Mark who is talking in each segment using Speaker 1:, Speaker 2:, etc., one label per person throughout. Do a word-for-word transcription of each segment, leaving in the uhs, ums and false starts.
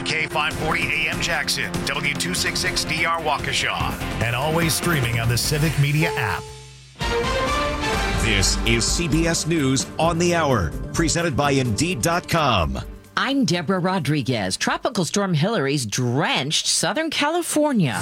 Speaker 1: K five forty A M Jackson, W two sixty-six D R Waukesha, and always streaming on the Civic Media app.
Speaker 2: This is C B S News on the Hour, presented by Indeed dot com.
Speaker 3: I'm Deborah Rodriguez. Tropical Storm Hillary's drenched Southern California.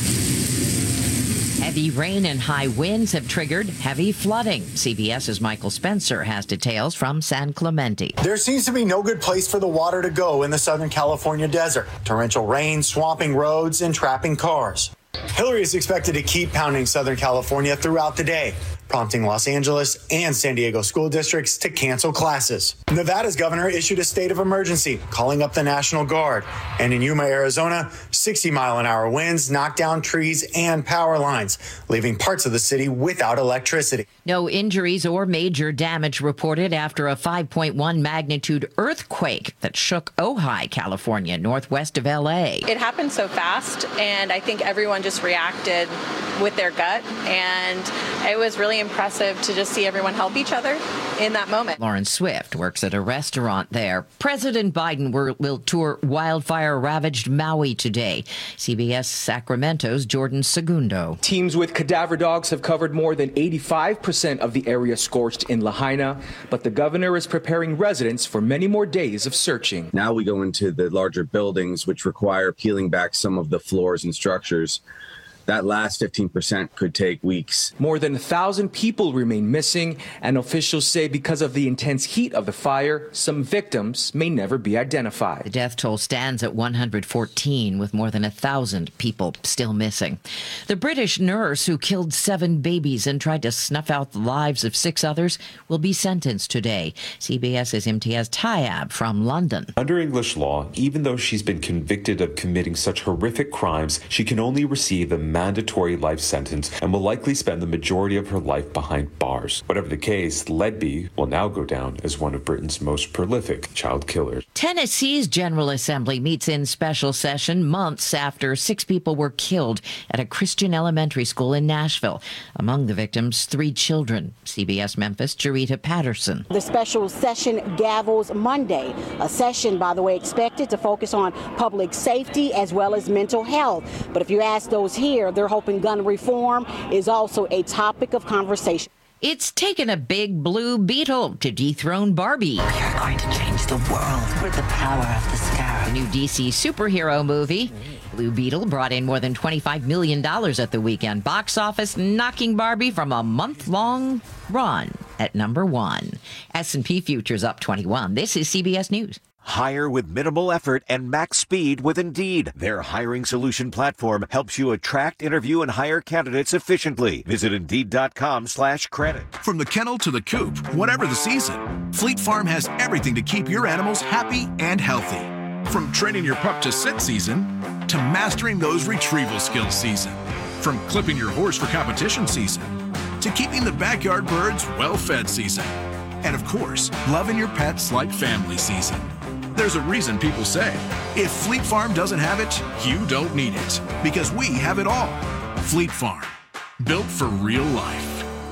Speaker 3: Heavy rain and high winds have triggered heavy flooding. CBS's Michael Spencer has details from San Clemente.
Speaker 4: There seems to be no good place for the water to go in the Southern California desert. Torrential rain, swamping roads, and trapping cars. Hillary is expected to keep pounding Southern California throughout the day, prompting Los Angeles and San Diego school districts to cancel classes. Nevada's governor issued a state of emergency, calling up the National Guard. And in Yuma, Arizona, sixty mile an hour winds knocked down trees and power lines, leaving parts of the city without electricity.
Speaker 3: No injuries or major damage reported after a five point one magnitude earthquake that shook Ojai, California, northwest of L A.
Speaker 5: It happened so fast, and I think everyone just reacted with their gut, and it was really impressive to just see everyone help each other in that moment.
Speaker 3: Lauren Swift works at a restaurant there. President Biden will, will tour wildfire-ravaged Maui today. C B S Sacramento's Jordan Segundo.
Speaker 6: Teams with cadaver dogs have covered more than eighty-five percent of the area scorched in Lahaina, but the governor is preparing residents for many more days of searching.
Speaker 7: Now we go into the larger buildings, which require peeling back some of the floors and structures. That last fifteen percent could take weeks.
Speaker 6: More than a thousand people remain missing, and officials say because of the intense heat of the fire, some victims may never be identified.
Speaker 3: The death toll stands at one hundred fourteen, with more than a thousand people still missing. The British nurse who killed seven babies and tried to snuff out the lives of six others will be sentenced today. CBS's Imtiaz Tyab from London.
Speaker 8: Under English law, even though she's been convicted of committing such horrific crimes, she can only receive a mandatory life sentence and will likely spend the majority of her life behind bars. Whatever the case, Ledby will now go down as one of Britain's most prolific child killers.
Speaker 3: Tennessee's General Assembly meets in special session months after six people were killed at a Christian elementary school in Nashville. Among the victims, three children. C B S Memphis' Jarita Patterson.
Speaker 9: The special session gavels Monday. A session, by the way, expected to focus on public safety as well as mental health. But if you ask those here, they're hoping gun reform is also a topic of conversation.
Speaker 3: It's taken a big blue beetle to dethrone Barbie.
Speaker 10: We are going to change the world with the power of the scarab.
Speaker 3: The new D C superhero movie, Blue Beetle, brought in more than twenty-five million dollars at the weekend box office, knocking Barbie from a month-long run at number one. S and P futures up twenty-one. This is C B S News.
Speaker 2: Hire with minimal effort and max speed with Indeed. Their hiring solution platform helps you attract, interview, and hire candidates efficiently. Visit Indeed dot com slash credit.
Speaker 11: From the kennel to the coop, whatever the season, Fleet Farm has everything to keep your animals happy and healthy. From training your pup to sit season to mastering those retrieval skills season. From clipping your horse for competition season to keeping the backyard birds well-fed season. And of course, loving your pets like family season. There's a reason people say, if Fleet Farm doesn't have it, you don't need it. Because we have it all. Fleet Farm, built for real life.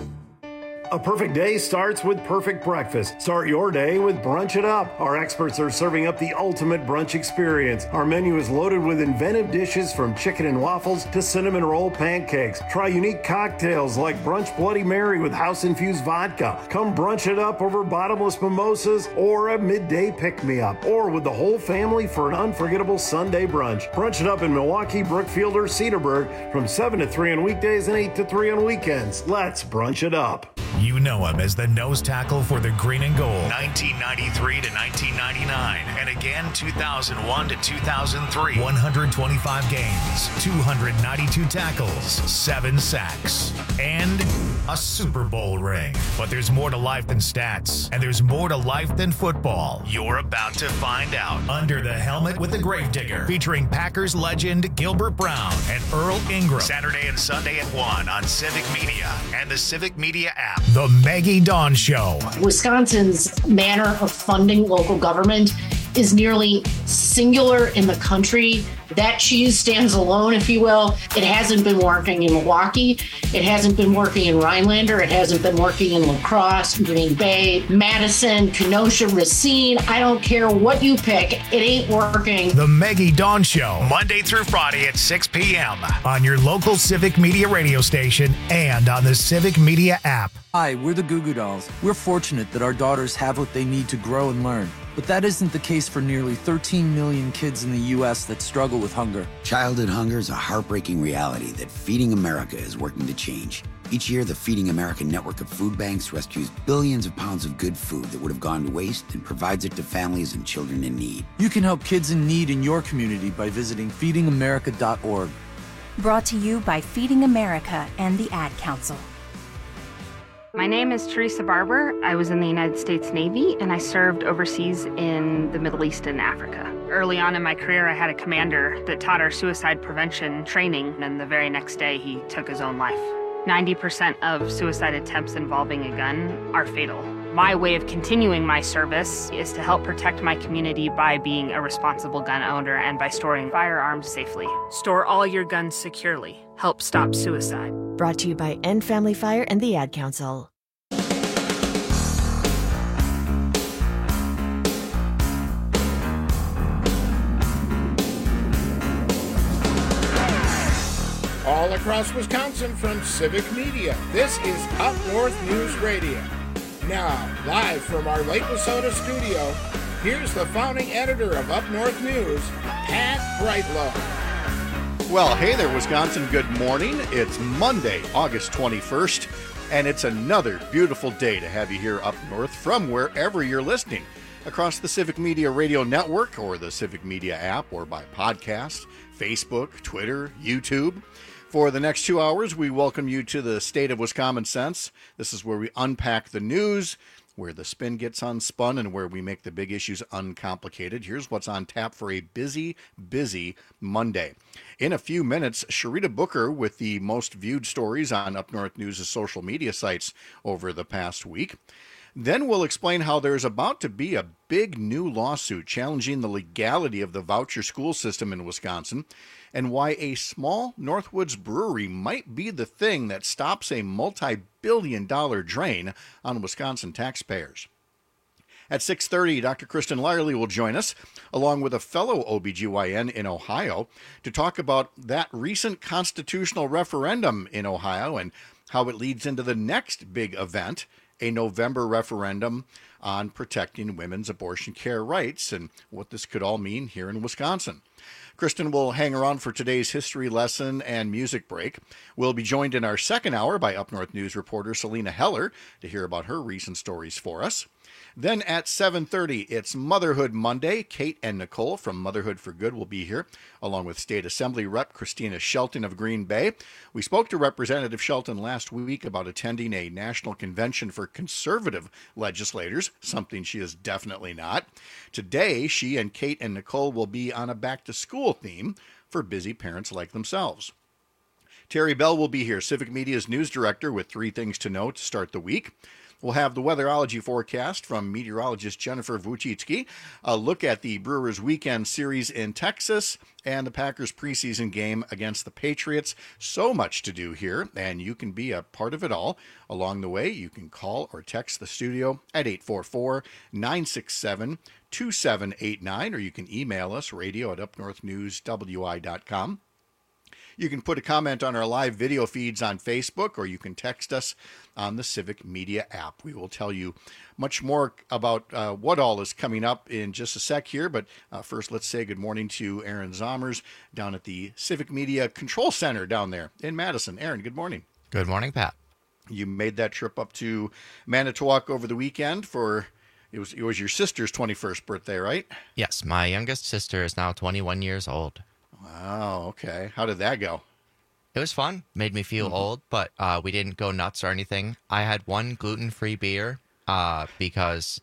Speaker 12: A perfect day starts with perfect breakfast. Start your day with Brunch It Up. Our experts are serving up the ultimate brunch experience. Our menu is loaded with inventive dishes from chicken and waffles to cinnamon roll pancakes. Try unique cocktails like Brunch Bloody Mary with house-infused vodka. Come brunch it up over bottomless mimosas or a midday pick-me-up. Or with the whole family for an unforgettable Sunday brunch. Brunch It Up in Milwaukee, Brookfield, or Cedarburg from seven to three on weekdays and eight to three on weekends. Let's brunch it up.
Speaker 1: You know him as the nose tackle for the green and gold, nineteen ninety-three to nineteen ninety-nine, and again two thousand one to two thousand three. one hundred twenty-five games, two hundred ninety-two tackles, seven sacks, and a Super Bowl ring. But there's more to life than stats, and there's more to life than football. You're about to find out. Under the Helmet with the Gravedigger, featuring Packers legend Gilbert Brown and Earl Ingram. Saturday and Sunday at one on Civic Media and the Civic Media app. The Maggie Dawn Show.
Speaker 13: Wisconsin's manner of funding local government is nearly singular in the country. That cheese stands alone, if you will. It hasn't been working in Milwaukee. It hasn't been working in Rhinelander. It hasn't been working in La Crosse, Green Bay, Madison, Kenosha, Racine. I don't care what you pick. It ain't working.
Speaker 1: The Maggie Dawn Show, Monday through Friday at six p.m. on your local Civic Media radio station and on the Civic Media app.
Speaker 14: Hi, we're the Goo Goo Dolls. We're fortunate that our daughters have what they need to grow and learn. But that isn't the case for nearly thirteen million kids in the U S that struggle with hunger.
Speaker 15: Childhood hunger is a heartbreaking reality that Feeding America is working to change. Each year, the Feeding America network of food banks rescues billions of pounds of good food that would have gone to waste and provides it to families and children in need.
Speaker 14: You can help kids in need in your community by visiting feeding america dot org.
Speaker 16: Brought to you by Feeding America and the Ad Council.
Speaker 17: My name is Teresa Barber. I was in the United States Navy and I served overseas in the Middle East and Africa. Early on in my career, I had a commander that taught our suicide prevention training, and the very next day he took his own life. ninety percent of suicide attempts involving a gun are fatal. My way of continuing my service is to help protect my community by being a responsible gun owner and by storing firearms safely. Store all your guns securely. Help stop suicide.
Speaker 16: Brought to you by End Family Fire and the Ad Council.
Speaker 18: All across Wisconsin from Civic Media, this is Up North News Radio. Now, live from our Lake Wissota studio, here's the founding editor of Up North News, Pat Brightlow.
Speaker 19: Well, hey there, Wisconsin. Good morning. It's Monday, August twenty-first, and it's another beautiful day to have you here up north from wherever you're listening, across the Civic Media Radio Network or the Civic Media app or by podcast, Facebook, Twitter, YouTube. For the next two hours, we welcome you to the State of Wisconsin Sense. This is where we unpack the news, where the spin gets unspun, and where we make the big issues uncomplicated. Here's what's on tap for a busy, busy Monday. In a few minutes, Sharita Booker with the most viewed stories on Up North News' social media sites over the past week. Then we'll explain how there's about to be a big new lawsuit challenging the legality of the voucher school system in Wisconsin, and why a small Northwoods brewery might be the thing that stops a multi-billion dollar drain on Wisconsin taxpayers. At six thirty, Doctor Kristen Lyerly will join us, along with a fellow O B G Y N in Ohio, to talk about that recent constitutional referendum in Ohio and how it leads into the next big event, a November referendum on protecting women's abortion care rights, and what this could all mean here in Wisconsin. Kristen will hang around for today's history lesson and music break. We'll be joined in our second hour by Up North News reporter Selena Heller to hear about her recent stories for us. Then at seven thirty, it's Motherhood Monday. Kate and Nicole from Motherhood for Good will be here, along with State Assembly Rep Christina Shelton of Green Bay. We spoke to Representative Shelton last week about attending a national convention for conservative legislators, something she is definitely not. Today, she and Kate and Nicole will be on a back-to-school theme for busy parents like themselves. Terry Bell will be here, Civic Media's news director, with three things to know to start the week. We'll have the weatherology forecast from meteorologist Jennifer Wojcicki, a look at the Brewers weekend series in Texas, and the Packers preseason game against the Patriots. So much to do here, and you can be a part of it all. Along the way, you can call or text the studio at eight four four, nine six seven, two seven eight nine, or you can email us, radio at up north news w i dot com. You can put a comment on our live video feeds on Facebook, or you can text us on the Civic Media app. We will tell you much more about uh, what all is coming up in just a sec here, but uh, first let's say good morning to Aaron Zommers down at the Civic Media Control Center down there in Madison. Aaron, good morning.
Speaker 20: Good morning, Pat.
Speaker 19: You made that trip up to Manitowoc over the weekend for... It was, it was your sister's twenty-first birthday, right?
Speaker 20: Yes, my youngest sister is now twenty-one years old.
Speaker 19: Wow, okay. How did that go?
Speaker 20: It was fun. Made me feel mm-hmm. old, but uh, we didn't go nuts or anything. I had one gluten-free beer uh, because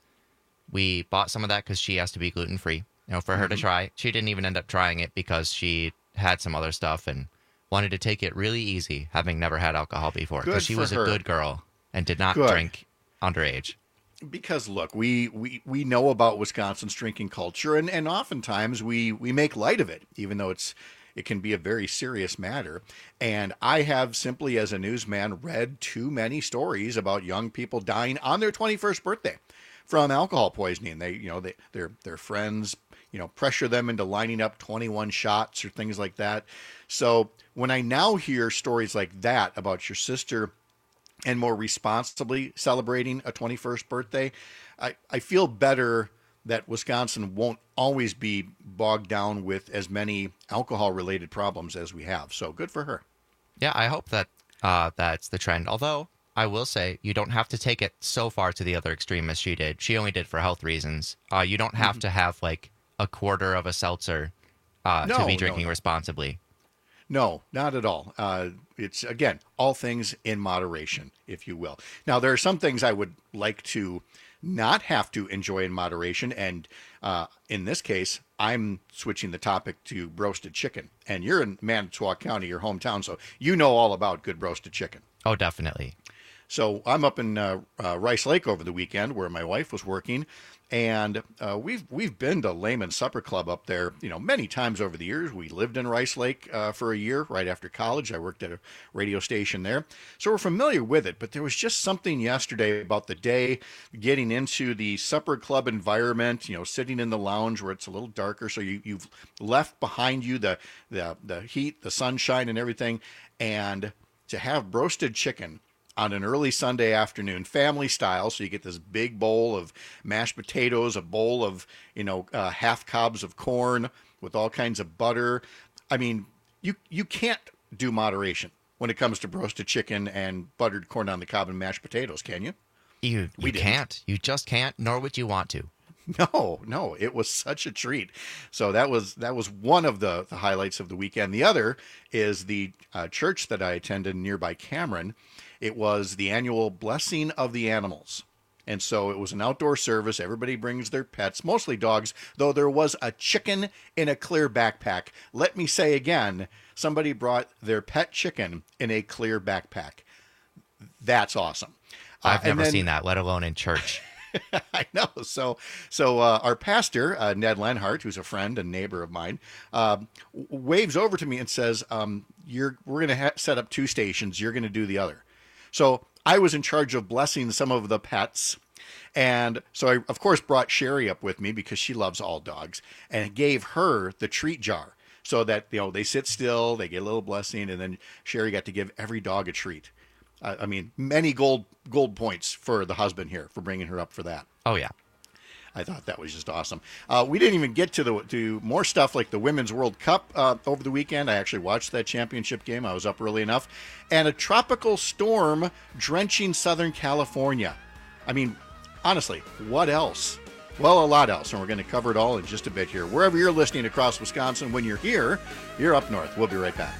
Speaker 20: we bought some of that because she has to be gluten-free, you know, for mm-hmm. her to try. She didn't even end up trying it because she had some other stuff and wanted to take it really easy, having never had alcohol before. Because she was her. a good girl and did not
Speaker 19: good.
Speaker 20: drink underage.
Speaker 19: Because look, we, we, we know about Wisconsin's drinking culture, and, and oftentimes we, we make light of it, even though it's it can be a very serious matter. And I have simply, as a newsman, read too many stories about young people dying on their twenty-first birthday from alcohol poisoning. They, you know, they, their their friends, you know, pressure them into lining up twenty-one shots or things like that. So when I now hear stories like that about your sister and more responsibly celebrating a twenty-first birthday, I, I feel better that Wisconsin won't always be bogged down with as many alcohol-related problems as we have. So good for her.
Speaker 20: Yeah, I hope that uh, that's the trend. Although, I will say, you don't have to take it so far to the other extreme as she did. She only did for health reasons. Uh, you don't have mm-hmm. to have, like, a quarter of a seltzer uh,
Speaker 19: no,
Speaker 20: to be drinking
Speaker 19: no, no.
Speaker 20: responsibly.
Speaker 19: No, not at all. Uh, it's, again, all things in moderation, if you will. Now, there are some things I would like to not have to enjoy in moderation. And uh, in this case, I'm switching the topic to roasted chicken. And you're in Manitowoc County, your hometown, so you know all about good roasted chicken.
Speaker 20: Oh, definitely.
Speaker 19: So I'm up in uh, uh, Rice Lake over the weekend where my wife was working. And uh, we've we've been to Layman Supper Club up there, you know, many times over the years. We lived in Rice Lake uh, for a year right after college. I worked at a radio station there, so we're familiar with it. But there was just something yesterday about the day, getting into the supper club environment. You know, sitting in the lounge where it's a little darker, so you you've left behind you the the the heat, the sunshine, and everything, and to have roasted chicken on an early Sunday afternoon, family style. So you get this big bowl of mashed potatoes, a bowl of, you know, uh, half cobs of corn with all kinds of butter. I mean, you you can't do moderation when it comes to roasted chicken and buttered corn on the cob and mashed potatoes, can you?
Speaker 20: You, you can't. You just can't, nor would you want to.
Speaker 19: No, no, it was such a treat. So that was that was one of the, the highlights of the weekend. The other is the uh, church that I attended nearby Cameron. It was the annual Blessing of the Animals. And so it was an outdoor service. Everybody brings their pets, mostly dogs, though there was a chicken in a clear backpack. Let me say again, somebody brought their pet chicken in a clear backpack. That's awesome.
Speaker 20: I've
Speaker 19: uh,
Speaker 20: never
Speaker 19: then,
Speaker 20: seen that, let alone in church.
Speaker 19: I know. So, so uh, our pastor, uh, Ned Lenhart, who's a friend and neighbor of mine, uh, waves over to me and says, um, "You're we're going to ha- set up two stations. You're going to do the other." So I was in charge of blessing some of the pets. And so I, of course, brought Sherry up with me because she loves all dogs, and gave her the treat jar so that, you know, they sit still, they get a little blessing, and then Sherry got to give every dog a treat. Uh, I mean, many gold gold points for the husband here for bringing her up for that.
Speaker 20: Oh, yeah.
Speaker 19: I thought that was just awesome. Uh, we didn't even get to the to more stuff like the Women's World Cup uh, over the weekend. I actually watched that championship game. I was up early enough. And a tropical storm drenching Southern California. I mean, honestly, what else? Well, a lot else. And we're going to cover it all in just a bit here. Wherever you're listening across Wisconsin, when you're here, you're up north. We'll be right back.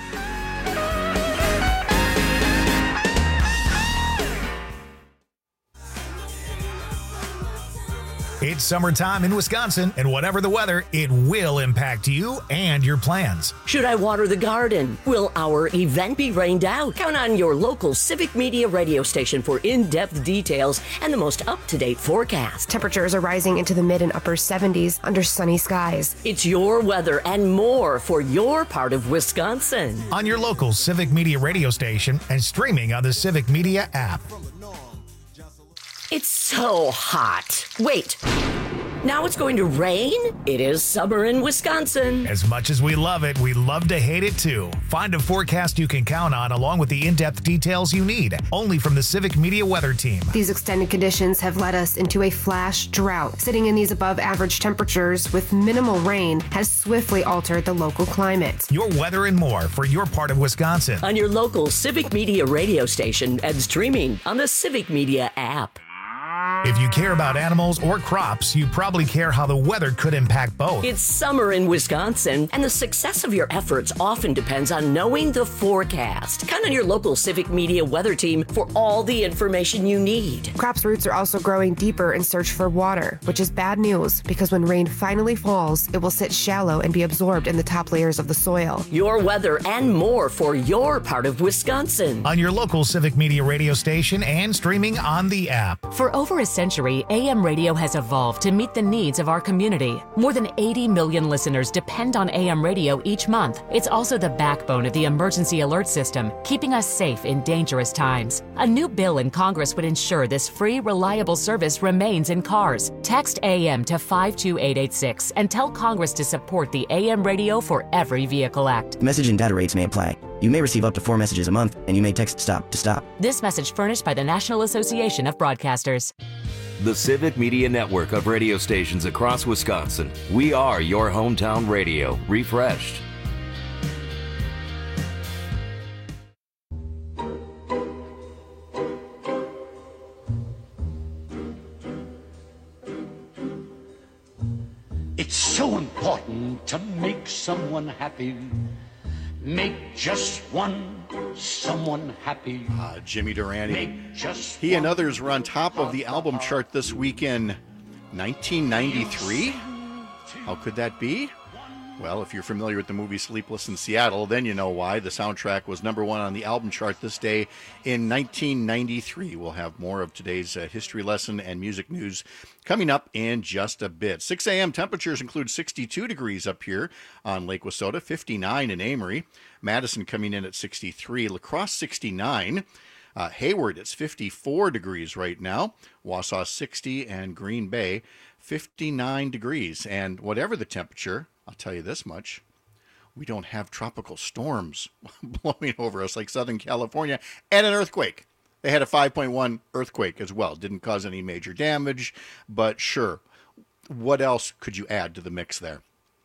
Speaker 1: It's summertime in Wisconsin, and whatever the weather, it will impact you and your plans.
Speaker 21: Should I water the garden? Will our event be rained out? Count on your local Civic Media radio station for in-depth details and the most up-to-date forecast.
Speaker 22: Temperatures are rising into the mid and upper seventies under sunny skies.
Speaker 21: It's your weather and more for your part of Wisconsin.
Speaker 1: On your local Civic Media radio station and streaming on the Civic Media app.
Speaker 21: It's so hot. Wait, now it's going to rain? It is summer in Wisconsin.
Speaker 1: As much as we love it, we love to hate it too. Find a forecast you can count on along with the in-depth details you need, only from the Civic Media Weather Team.
Speaker 22: These extended conditions have led us into a flash drought. Sitting in these above average temperatures with minimal rain has swiftly altered the local climate.
Speaker 1: Your weather and more for your part of Wisconsin.
Speaker 21: On your local Civic Media radio station and streaming on the Civic Media app.
Speaker 1: If you care about animals or crops, you probably care how the weather could impact both.
Speaker 21: It's summer in Wisconsin, and the success of your efforts often depends on knowing the forecast. Count on your local Civic Media Weather Team for all the information you need.
Speaker 22: Crops' roots are also growing deeper in search for water, which is bad news because when rain finally falls, it will sit shallow and be absorbed in the top layers of the soil.
Speaker 21: Your weather and more for your part of Wisconsin.
Speaker 1: On your local Civic Media radio station and streaming on the app.
Speaker 23: For over a
Speaker 4: past century, A M radio has evolved to meet the needs of our community. More than eighty million listeners depend on A M radio each month. It's also the backbone of the emergency alert system, keeping us safe in dangerous times. A new bill in Congress would ensure this free, reliable service remains in cars. Text A M to five two eight eight six and tell Congress to support the A M Radio for Every Vehicle Act.
Speaker 5: Message and data rates may apply. You may receive up to four messages a month, and you may text STOP to stop.
Speaker 4: This message furnished by the National Association of Broadcasters.
Speaker 23: The Civic Media Network of radio stations across Wisconsin. We are your hometown radio, refreshed.
Speaker 24: It's so important to make someone happy. Make just one someone happy.
Speaker 19: Uh, Jimmy Durante.
Speaker 24: Make just
Speaker 19: he and others were on top of the album chart this week in nineteen ninety-three. How could that be? Well, if you're familiar with the movie Sleepless in Seattle, then you know why. The soundtrack was number one on the album chart this day in nineteen ninety-three. We'll have more of today's uh, history lesson and music news coming up in just a bit. six a.m. temperatures include sixty-two degrees up here on Lake Wissota, fifty-nine in Amory. Madison coming in at sixty-three. La Crosse, sixty-nine. Uh, Hayward, it's fifty-four degrees right now. Wausau, sixty. And Green Bay, fifty-nine degrees. And whatever the temperature, I'll tell you this much, we don't have tropical storms blowing over us like Southern California, and an earthquake. They had a five point one earthquake as well. Didn't cause any major damage, but sure. What else could you add to the mix there?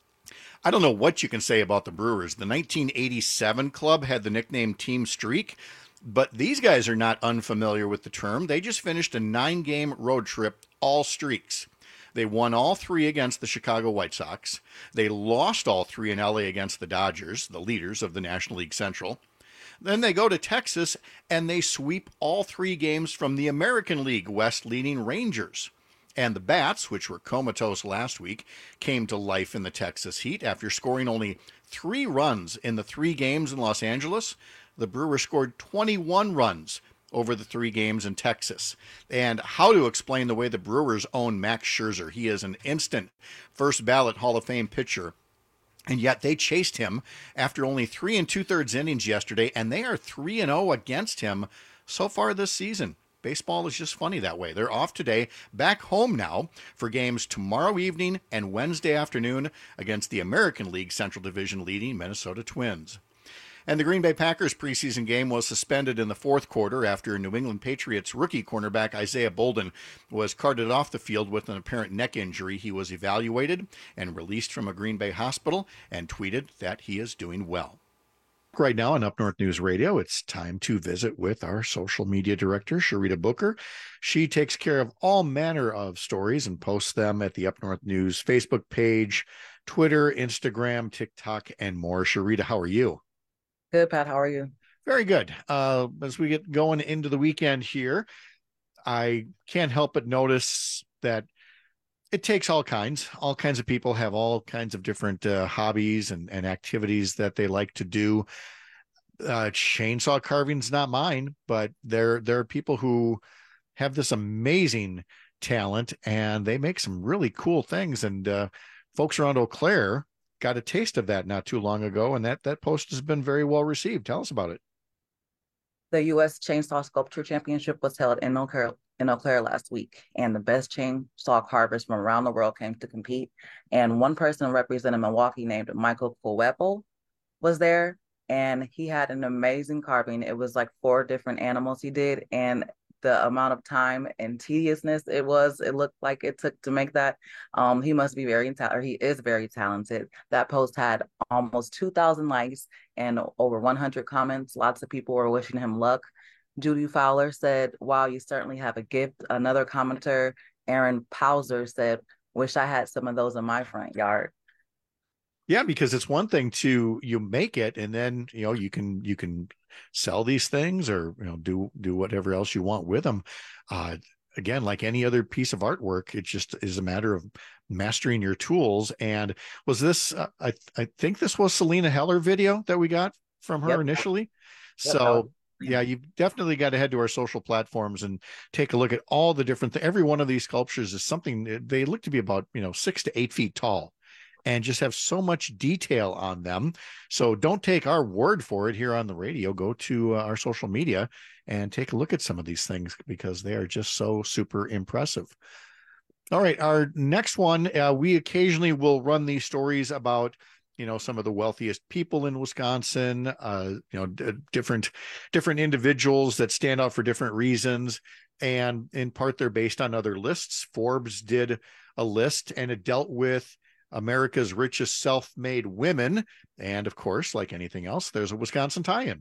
Speaker 19: I don't know what you can say about the Brewers. The nineteen eighty-seven club had the nickname Team Streak, but these guys are not unfamiliar with the term. They just finished a nine-game road trip, all streaks. They won all three against the Chicago White Sox. They lost all three in L A against the Dodgers, the leaders of the National League Central. Then they go to Texas, and they sweep all three games from the American League West leading Rangers. And the Bats, which were comatose last week, came to life in the Texas heat. After scoring only three runs in the three games in Los Angeles, the Brewers scored twenty-one runs over the three games in Texas. And how to explain the way the Brewers own Max Scherzer. He is an instant first ballot Hall of Fame pitcher. And yet they chased him after only three and two-thirds innings yesterday, and they are three and oh against him so far this season. Baseball is just funny that way. They're off today, back home now for games tomorrow evening and Wednesday afternoon against the American League Central Division leading Minnesota Twins. And the Green Bay Packers preseason game was suspended in the fourth quarter after New England Patriots rookie cornerback Isaiah Bolden was carted off the field with an apparent neck injury. He was evaluated and released from a Green Bay hospital and tweeted that he is doing well. Right now on Up North News Radio, it's time to visit with our social media director, Sharita Booker. She takes care of all manner of stories and posts them at the Up North News Facebook page, Twitter, Instagram, TikTok, and more. Sharita, how are you?
Speaker 25: Good, Pat. How are you?
Speaker 19: Very good. Uh, as we get going into the weekend here, I can't help but notice that it takes all kinds. All kinds of people have all kinds of different uh, hobbies and, and activities that they like to do. Uh, chainsaw carving's not mine, but there, there are people who have this amazing talent and they make some really cool things. And uh, folks around Eau Claire got a taste of that not too long ago, and that that post has been very well received. Tell us about it.
Speaker 25: The U S Chainsaw Sculpture Championship was held in Eau Claire, in Eau Claire last week, and the best chainsaw carvers from around the world came to compete. And one person representing Milwaukee named Michael Cuepo was there, and he had an amazing carving. It was like four different animals he did, and the amount of time and tediousness it was, it looked like it took to make that. Um, he must be very talented. He is very talented. That post had almost two thousand likes and over one hundred comments. Lots of people were wishing him luck. Judy Fowler said, "Wow, you certainly have a gift." Another commenter, Aaron Pauser, said, "Wish I had some of those in my front yard."
Speaker 19: Yeah, because it's one thing to you make it, and then you know you can you can sell these things or you know do do whatever else you want with them. Uh, again, like any other piece of artwork, it just is a matter of mastering your tools. And was this? Uh, I I think this was Selena Heller video that we got from her
Speaker 25: Yep.
Speaker 19: initially.
Speaker 25: Yep.
Speaker 19: So yeah, you've definitely got to head to our social platforms and take a look at all the different, th- every one of these sculptures is something, they look to be about, you know, six to eight feet tall and just have so much detail on them. So don't take our word for it here on the radio. Go to uh, our social media and take a look at some of these things because they are just so super impressive. All right, our next one, uh, we occasionally will run these stories about, you know, some of the wealthiest people in Wisconsin, uh, you know, d- different different individuals that stand out for different reasons. And in part, they're based on other lists. Forbes did a list and it dealt with America's richest self-made women. And of course, like anything else, there's a Wisconsin tie-in.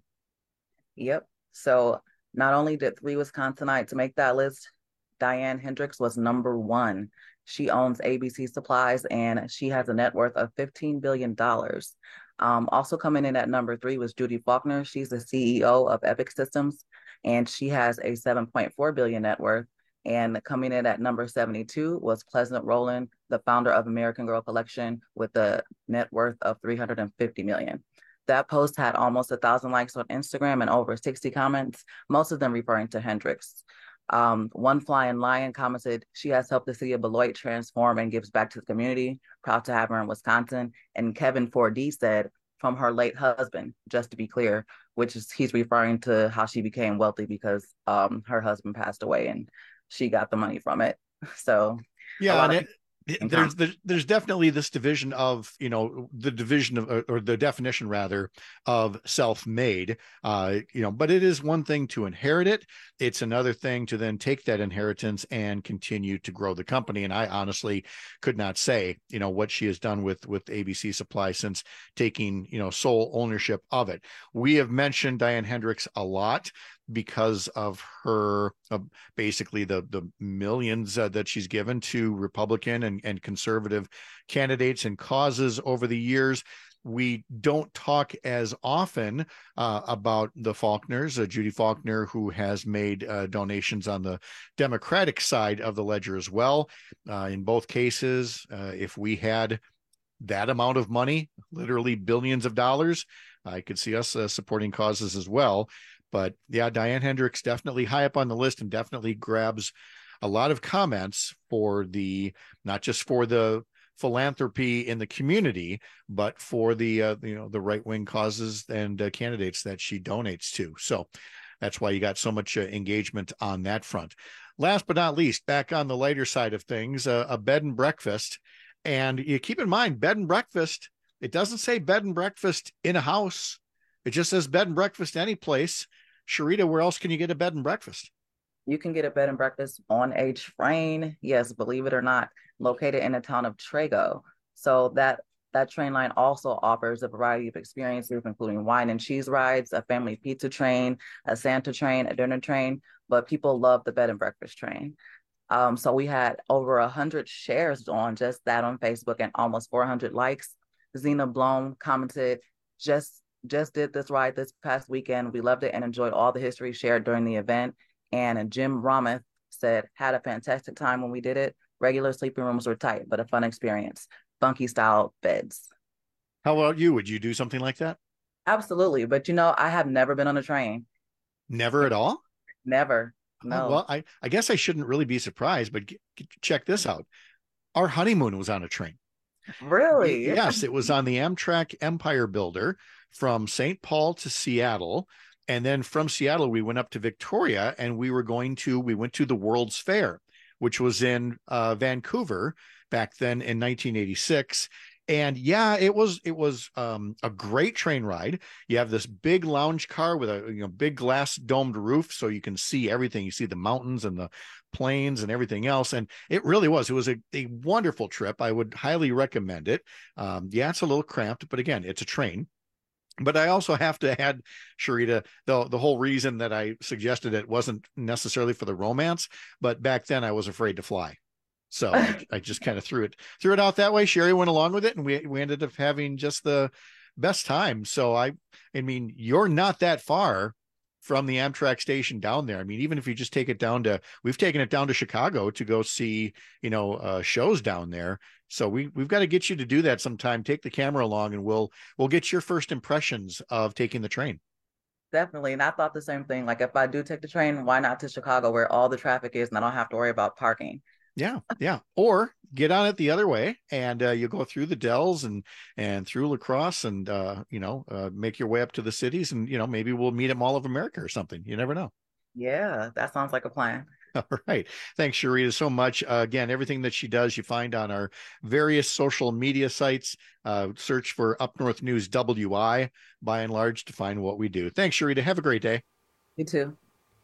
Speaker 25: Yep. So not only did three Wisconsinites make that list, Diane Hendricks was number one. She owns A B C Supplies and she has a net worth of fifteen billion dollars. Um, also coming in at number three was Judy Faulkner. She's the C E O of Epic Systems and she has a seven point four billion dollars net worth. And coming in at number seventy-two was Pleasant Rowland, the founder of American Girl Collection with a net worth of three hundred fifty million dollars. That post had almost a thousand likes on Instagram and over sixty comments, most of them referring to Hendricks. Um, One Flying Lion commented, she has helped the city of Beloit transform and gives back to the community. Proud to have her in Wisconsin. And Kevin four D said, from her late husband, just to be clear, which is he's referring to how she became wealthy because um, her husband passed away and she got the money from it. So
Speaker 19: yeah, and it, there's there's definitely this division of, you know, the division of, or the definition rather, of self-made, uh, you know, but it is one thing to inherit it. It's another thing to then take that inheritance and continue to grow the company. And I honestly could not say, you know, what she has done with, with A B C Supply since taking, you know, sole ownership of it. We have mentioned Diane Hendricks a lot because of her uh, basically the the millions uh, that she's given to Republican and, and conservative candidates and causes over the years. We don't talk as often uh, about the Faulkners, uh, Judy Faulkner, who has made uh, donations on the Democratic side of the ledger as well. Uh, in both cases, uh, if we had that amount of money, literally billions of dollars, I could see us uh, supporting causes as well. But yeah, Diane Hendricks definitely high up on the list and definitely grabs a lot of comments for the, not just for the philanthropy in the community, but for the, uh, you know, the right-wing causes and uh, candidates that she donates to. So that's why you got so much uh, engagement on that front. Last but not least, back on the lighter side of things, uh, a bed and breakfast. And you keep in mind, bed and breakfast, it doesn't say bed and breakfast in a house. It just says bed and breakfast any place. Sharita, where else can you get a bed and breakfast?
Speaker 25: You can get a bed and breakfast on a train. Yes, believe it or not, located in the town of Trago. So that that train line also offers a variety of experiences, including wine and cheese rides, a family pizza train, a Santa train, a dinner train. But people love the bed and breakfast train. Um, so we had over one hundred shares on just that on Facebook and almost four hundred likes. Zena Blom commented, just just did this ride this past weekend. We loved it and enjoyed all the history shared during the event. And Jim Romath said, had a fantastic time when we did it. Regular sleeping rooms were tight, but a fun experience. Funky style beds.
Speaker 19: How about you? Would you do something like that?
Speaker 25: Absolutely. But you know, I have never been on a train.
Speaker 19: Never at all?
Speaker 25: Never. No.
Speaker 19: Oh, well, I, I guess I shouldn't really be surprised, but g- g- check this out. Our honeymoon was on a train.
Speaker 25: Really?
Speaker 19: Yes, it was on the Amtrak Empire Builder from Saint Paul to Seattle. And then from Seattle, we went up to Victoria and we were going to, we went to the World's Fair, which was in uh, Vancouver back then in nineteen eighty-six. And yeah, it was, it was um, a great train ride. You have this big lounge car with a you know big glass domed roof, so you can see everything. You see the mountains and the plains and everything else. And it really was, it was a, a wonderful trip. I would highly recommend it. Um, yeah, it's a little cramped, but again, it's a train. But I also have to add, Sharita, the, the whole reason that I suggested it wasn't necessarily for the romance, but back then I was afraid to fly. So I, I just kind of threw it, threw it out that way. Sherry went along with it and we, we ended up having just the best time. So I, I mean, you're not that far from the Amtrak station down there. I mean, even if you just take it down to, we've taken it down to Chicago to go see, you know, uh, shows down there. So we, we've got to get you to do that sometime. Take the camera along and we'll, we'll get your first impressions of taking the train.
Speaker 25: definitely. And I thought the same thing. Like, if I do take the train, why not to Chicago where all the traffic is and I don't have to worry about parking?
Speaker 19: Yeah, yeah. Or get on it the other way, and uh, you go through the Dells and and through La Crosse, and uh, you know, uh, make your way up to the cities, and you know, maybe we'll meet at Mall of America or something. You never know.
Speaker 25: Yeah, that sounds like a plan.
Speaker 19: All right. Thanks, Sharita, so much. Uh, again, everything that she does, you find on our various social media sites. Uh, search for Up North News W I, by and large, to find what we do. Thanks, Sharita. Have a great day.
Speaker 25: You too.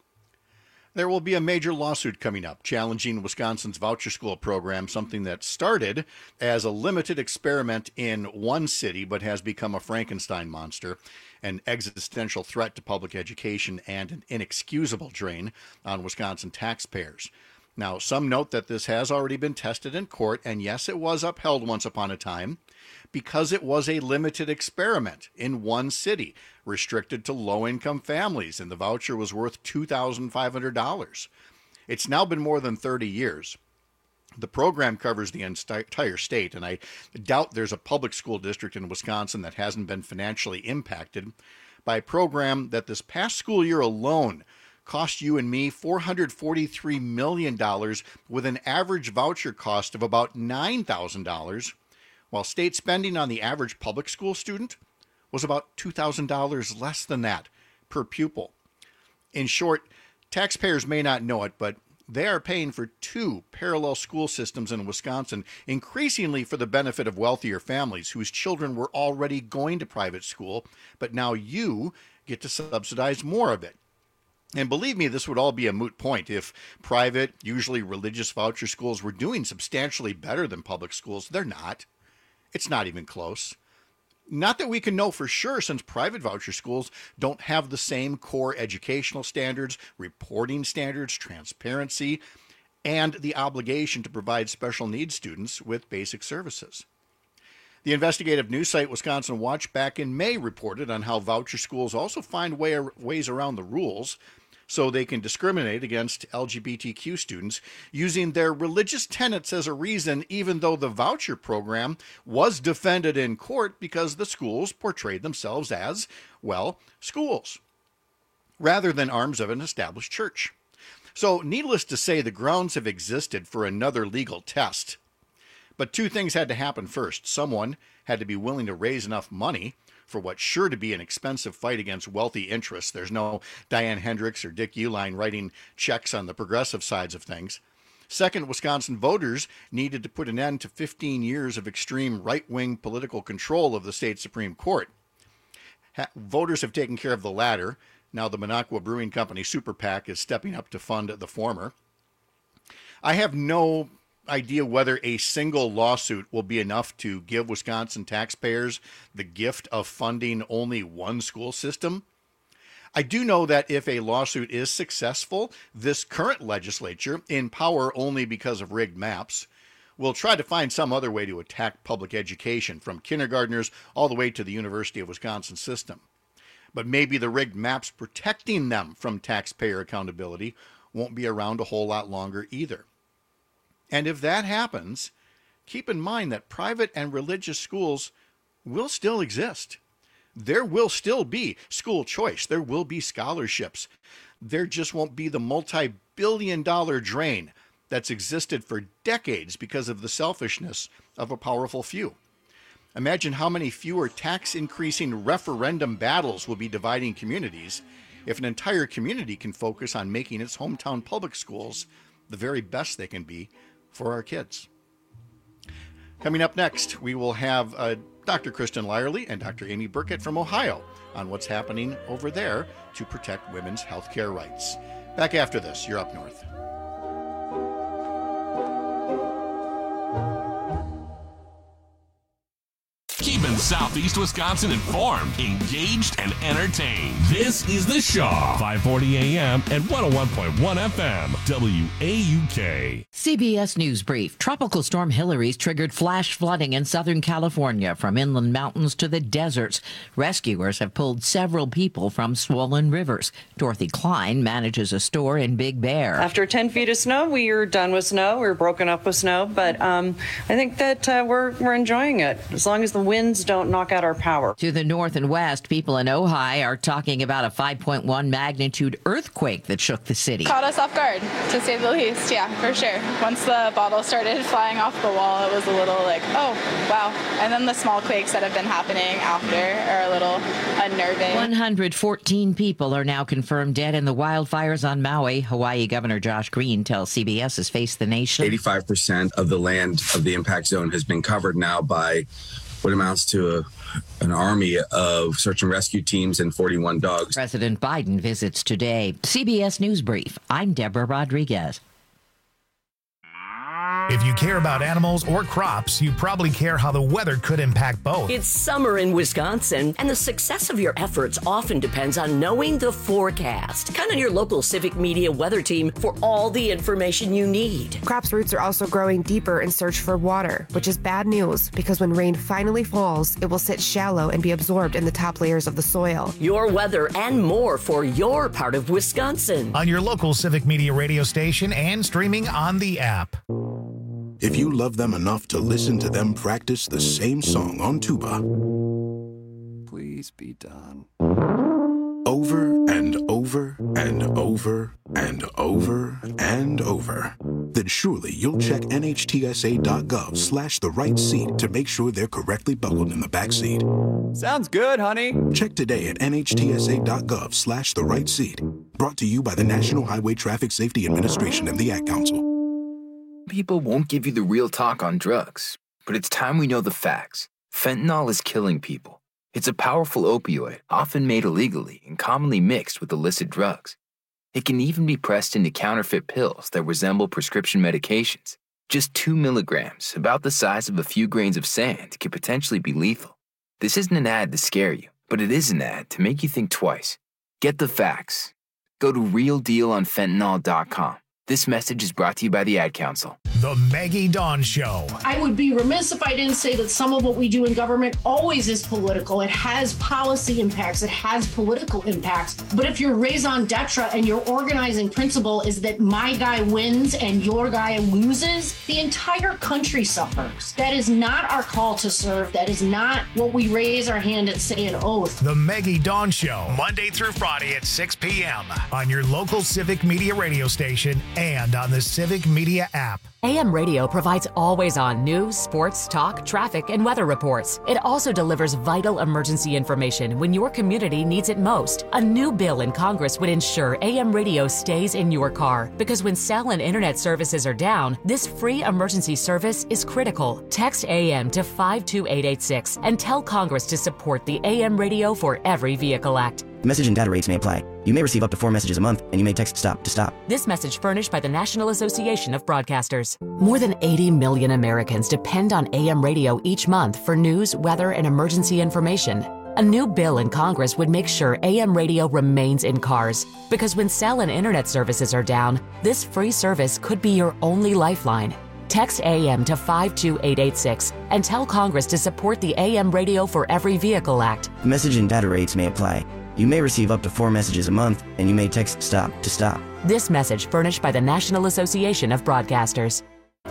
Speaker 19: There will be a major lawsuit coming up challenging Wisconsin's voucher school program, something that started as a limited experiment in one city but has become a Frankenstein monster, an existential threat to public education, and an inexcusable drain on Wisconsin taxpayers. Now, some note that this has already been tested in court, and yes, it was upheld once upon a time, because it was a limited experiment in one city, restricted to low-income families, and the voucher was worth two thousand five hundred dollars. It's now been more than thirty years. The program covers the entire state, and I doubt there's a public school district in Wisconsin that hasn't been financially impacted by a program that this past school year alone cost you and me four hundred forty-three million dollars, with an average voucher cost of about nine thousand dollars, while state spending on the average public school student was about two thousand dollars less than that per pupil. In short, taxpayers may not know it, but they are paying for two parallel school systems in Wisconsin, increasingly for the benefit of wealthier families whose children were already going to private school, but now you get to subsidize more of it. And believe me, this would all be a moot point if private, usually religious voucher schools were doing substantially better than public schools. They're not. It's not even close. Not that we can know for sure, since private voucher schools don't have the same core educational standards, reporting standards, transparency, and the obligation to provide special needs students with basic services. The investigative news site Wisconsin Watch back in May reported on how voucher schools also find way, ways around the rules so they can discriminate against L G B T Q students using their religious tenets as a reason, even though the voucher program was defended in court because the schools portrayed themselves as, well, schools, rather than arms of an established church. So, needless to say, the grounds have existed for another legal test. But two things had to happen first. Someone had to be willing to raise enough money for what's sure to be an expensive fight against wealthy interests. There's no Diane Hendricks or Dick Uihlein writing checks on the progressive sides of things. Second, Wisconsin voters needed to put an end to fifteen years of extreme right-wing political control of the state Supreme Court. Ha- voters have taken care of the latter. Now the Minocqua Brewing Company Super PAC is stepping up to fund the former. I have no idea whether a single lawsuit will be enough to give Wisconsin taxpayers the gift of funding only one school system. I do know that if a lawsuit is successful, this current legislature, in power only because of rigged maps, will try to find some other way to attack public education, from kindergartners all the way to the University of Wisconsin system. But maybe the rigged maps protecting them from taxpayer accountability won't be around a whole lot longer either. And if that happens, keep in mind that private and religious schools will still exist. There will still be school choice. There will be scholarships. There just won't be the multi-billion dollar drain that's existed for decades because of the selfishness of a powerful few. Imagine how many fewer tax-increasing referendum battles will be dividing communities if an entire community can focus on making its hometown public schools the very best they can be for our kids. Coming up next, we will have uh, Doctor Kristen Lyerly and Doctor Amy Burkett from Ohio on what's happening over there to protect women's health care rights. Back after this, you're Up North.
Speaker 6: Keeping Southeast Wisconsin informed, engaged, and entertained. This is The Shaw, five forty A M and one oh one point one F M, W A U K.
Speaker 3: C B S News Brief. Tropical Storm Hillary's triggered flash flooding in Southern California, from inland mountains to the deserts. Rescuers have pulled several people from swollen rivers. Dorothy Klein manages a store in Big Bear.
Speaker 7: After ten feet of snow, we are done with snow. We're broken up with snow, but um, I think that uh, we're, we're enjoying it. As long as the winds don't knock out our power.
Speaker 3: To the north and west, people in Ojai are talking about a five point one magnitude earthquake that shook the city.
Speaker 2: Caught us off guard, to say the least. Yeah, for sure. Once the bottle started flying off the wall, it was a little like, oh, wow. And then the small quakes that have been happening after are a little unnerving.
Speaker 3: one hundred fourteen people are now confirmed dead in the wildfires on Maui. Hawaii Governor Josh Green tells C B S has faced the nation.
Speaker 8: eighty-five percent of the land of the impact zone has been covered now by what amounts to a, an army of search and rescue teams and forty-one dogs.
Speaker 3: President Biden visits today. C B S News Brief. I'm Deborah Rodriguez.
Speaker 1: If you care about animals or crops, you probably care how the weather could impact both.
Speaker 21: It's summer in Wisconsin, and the success of your efforts often depends on knowing the forecast. Count on your local Civic Media weather team for all the information you need.
Speaker 22: Crops' roots are also growing deeper in search for water, which is bad news because when rain finally falls, it will sit shallow and be absorbed in the top layers of the soil.
Speaker 21: Your weather and more for your part of Wisconsin.
Speaker 1: On your local Civic Media radio station and streaming on the app.
Speaker 9: If you love them enough to listen to them practice the same song on tuba,
Speaker 10: please be done.
Speaker 9: Over and over and over and over and over, then surely you'll check N H T S A dot gov slash the right seat to make sure they're correctly buckled in the back seat.
Speaker 10: Sounds good, honey.
Speaker 9: Check today at N H T S A dot gov slash the right seat. Brought to you by the National Highway Traffic Safety Administration and the Ad Council.
Speaker 10: People won't give you the real talk on drugs, but it's time we know the facts. Fentanyl is killing people. It's a powerful opioid, often made illegally and commonly mixed with illicit drugs. It can even be pressed into counterfeit pills that resemble prescription medications. Just two milligrams, about the size of a few grains of sand, could potentially be lethal. This isn't an ad to scare you, but it is an ad to make you think twice. Get the facts. Go to real deal on fentanyl dot com. This message is brought to you by the Ad Council.
Speaker 1: The Maggie Dawn Show.
Speaker 13: I would be remiss if I didn't say that some of what we do in government always is political. It has policy impacts. It has political impacts. But if your raison d'etre and your organizing principle is that my guy wins and your guy loses, the entire country suffers. That is not our call to serve. That is not what we raise our hand and say an oath.
Speaker 1: The Maggie Dawn Show, Monday through Friday at six p.m. on your local Civic Media radio station and on the Civic Media app.
Speaker 4: A M Radio provides always-on news, sports, talk, traffic, and weather reports. It also delivers vital emergency information when your community needs it most. A new bill in Congress would ensure A M Radio stays in your car, because when cell and internet services are down, this free emergency service is critical. Text A M to five two eight eight six and tell Congress to support the A M Radio for Every Vehicle Act.
Speaker 5: Message and data rates may apply. You may receive up to four messages a month, and you may text STOP to stop.
Speaker 4: This message furnished by the National Association of Broadcasters. More than eighty million Americans depend on A M radio each month for news, weather, and emergency information. A new bill in Congress would make sure A M radio remains in cars, because when cell and internet services are down, this free service could be your only lifeline. Text A M to five two eight eight six and tell Congress to support the A M Radio for Every Vehicle Act.
Speaker 5: Message and data rates may apply. You may receive up to four messages a month, and you may text STOP to stop.
Speaker 4: This message furnished by the National Association of Broadcasters.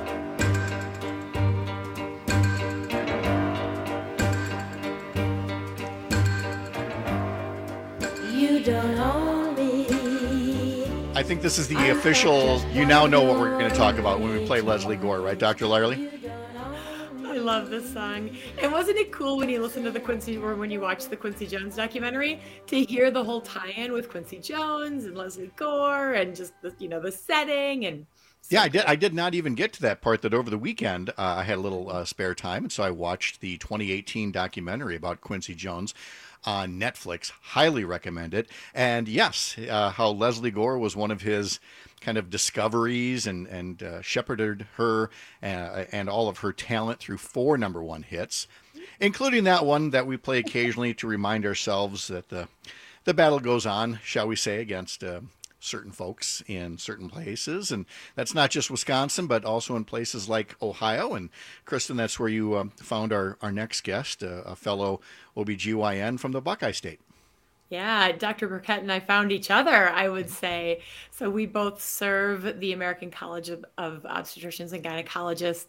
Speaker 11: You don't own me.
Speaker 19: I think this is the official, you now know what we're going to talk about when we play Leslie Gore, right, Doctor Lyerly?
Speaker 26: I love this song. And wasn't it cool when you listen to the Quincy, or when you watch the Quincy Jones documentary, to hear the whole tie-in with Quincy Jones and Leslie Gore and just the, you know, the setting and. So
Speaker 19: yeah, I did. I did not even get to that part. That over the weekend uh, I had a little uh, spare time, and so I watched the twenty eighteen documentary about Quincy Jones on Netflix. Highly recommend it. And yes, uh, how Leslie Gore was one of his kind of discoveries, and and uh, shepherded her uh, and all of her talent through four number one hits, including that one that we play occasionally to remind ourselves that the the battle goes on, shall we say, against uh, certain folks in certain places. And that's not just Wisconsin, but also in places like Ohio. And Kristen, that's where you um, found our, our next guest, uh, a fellow O B G Y N from the Buckeye State.
Speaker 26: Yeah, Doctor Burkett and I found each other, I would say. So we both serve the American College of, of Obstetricians and Gynecologists,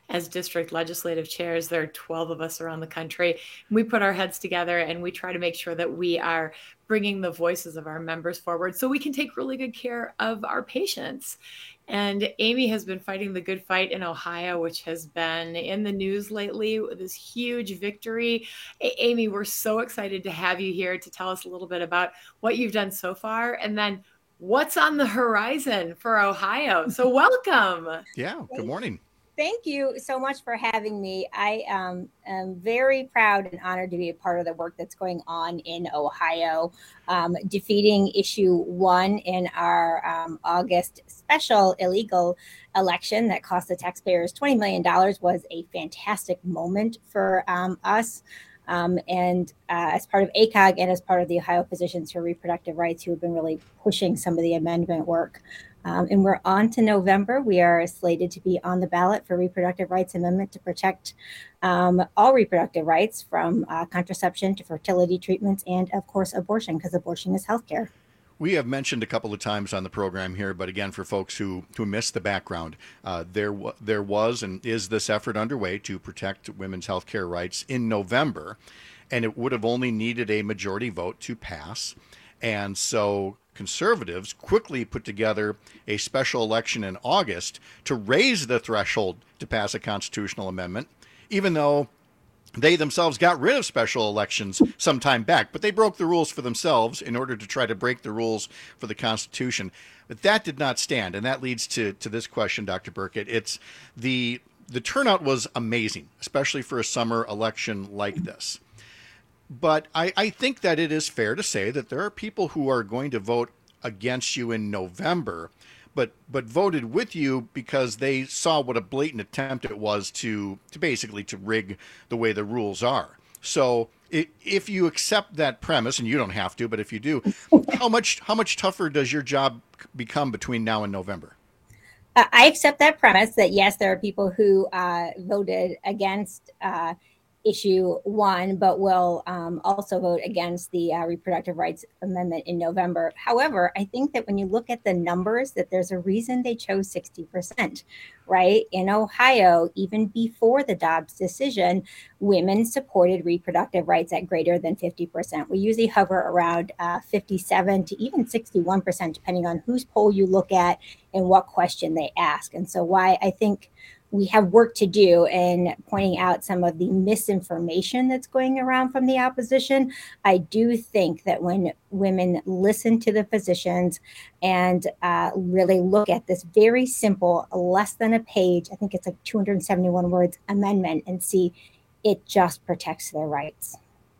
Speaker 26: as district legislative chairs. There are twelve of us around the country. We put our heads together and we try to make sure that we are bringing the voices of our members forward so we can take really good care of our patients. And Amy has been fighting the good fight in Ohio, which has been in the news lately with this huge victory. A- Amy, we're so excited to have you here to tell us a little bit about what you've done so far and then what's on the horizon for Ohio. So welcome.
Speaker 19: Yeah, good morning.
Speaker 12: Thank you so much for having me. I um, am very proud and honored to be a part of the work that's going on in Ohio. Um, defeating issue one in our um, August special illegal election that cost the taxpayers twenty million dollars was a fantastic moment for um, us. Um, and uh, as part of A C O G and as part of the Ohio Physicians for Reproductive Rights, who have been really pushing some of the amendment work. Um, and we're on to November. We are slated to be on the ballot for reproductive rights amendment to protect um, all reproductive rights from uh, contraception to fertility treatments and, of course, abortion, because abortion is healthcare.
Speaker 19: We have mentioned a couple of times on the program here, but again, for folks who, who missed the background, uh, there w- there was and is this effort underway to protect women's health care rights in November, and it would have only needed a majority vote to pass. And so conservatives quickly put together a special election in August to raise the threshold to pass a constitutional amendment, even though they themselves got rid of special elections some time back, but they broke the rules for themselves in order to try to break the rules for the Constitution. But that did not stand, and that leads to, to this question, Doctor Burkett. It's the the turnout was amazing, especially for a summer election like this. But I, I think that it is fair to say that there are people who are going to vote against you in November, but but voted with you because they saw what a blatant attempt it was to to basically to rig the way the rules are. So it, if you accept that premise, and you don't have to, but if you do, how much how much tougher does your job become between now and November?
Speaker 12: Uh, I accept that premise that yes, there are people who uh, voted against uh, issue one, but will um, also vote against the uh, reproductive rights amendment in November. However, I think that when you look at the numbers, that there's a reason they chose sixty percent, right? In Ohio, even before the Dobbs decision, women supported reproductive rights at greater than fifty percent. We usually hover around uh, fifty-seven to even sixty-one percent, depending on whose poll you look at and what question they ask. And so why I think we have work to do in pointing out some of the misinformation that's going around from the opposition. I do think that when women listen to the physicians and uh, really look at this very simple, less than a page, I think it's like two hundred seventy-one words amendment, and see it just protects their rights.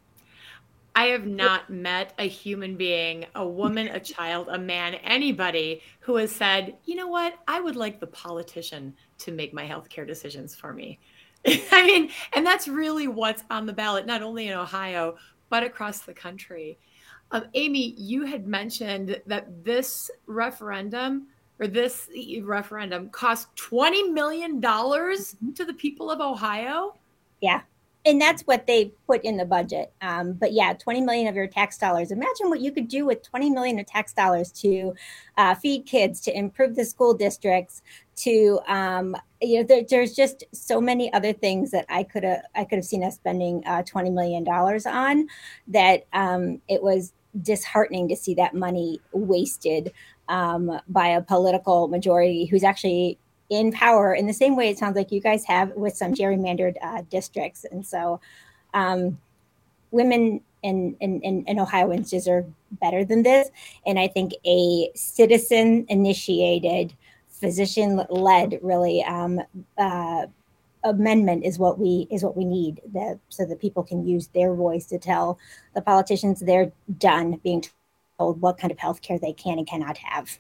Speaker 26: I have not met a human being, a woman, a child, a man, anybody who has said, you know what, I would like the politician to make my healthcare decisions for me. I mean, and that's really what's on the ballot, not only in Ohio, but across the country. Um, Amy, you had mentioned that this referendum or this referendum cost twenty million dollars to the people of Ohio.
Speaker 12: Yeah. And that's what they put in the budget. Um, but yeah, twenty million of your tax dollars. Imagine what you could do with twenty million of tax dollars to uh, feed kids, to improve the school districts, to, um, you know, there, there's just so many other things that I could have, I could have seen us spending uh, twenty million dollars on, that um, it was disheartening to see that money wasted um, by a political majority who's actually in power in the same way it sounds like you guys have with some gerrymandered uh, districts. And so um, women and, and, and, and Ohioans deserve better than this. And I think a citizen initiated, physician led really um, uh, amendment is what we is what we need, that, so that people can use their voice to tell the politicians they're done being told what kind of health care they can and cannot have.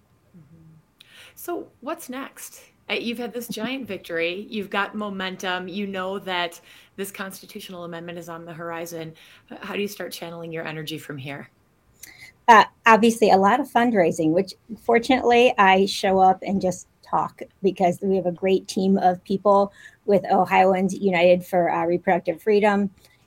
Speaker 26: So what's next? You've had this giant victory. You've got momentum. You know that this constitutional amendment is on the horizon. How do you start channeling your energy from here?
Speaker 12: Uh, obviously, a lot of fundraising, which fortunately I show up and just talk, because we have a great team of people with Ohioans United for uh, Reproductive Freedom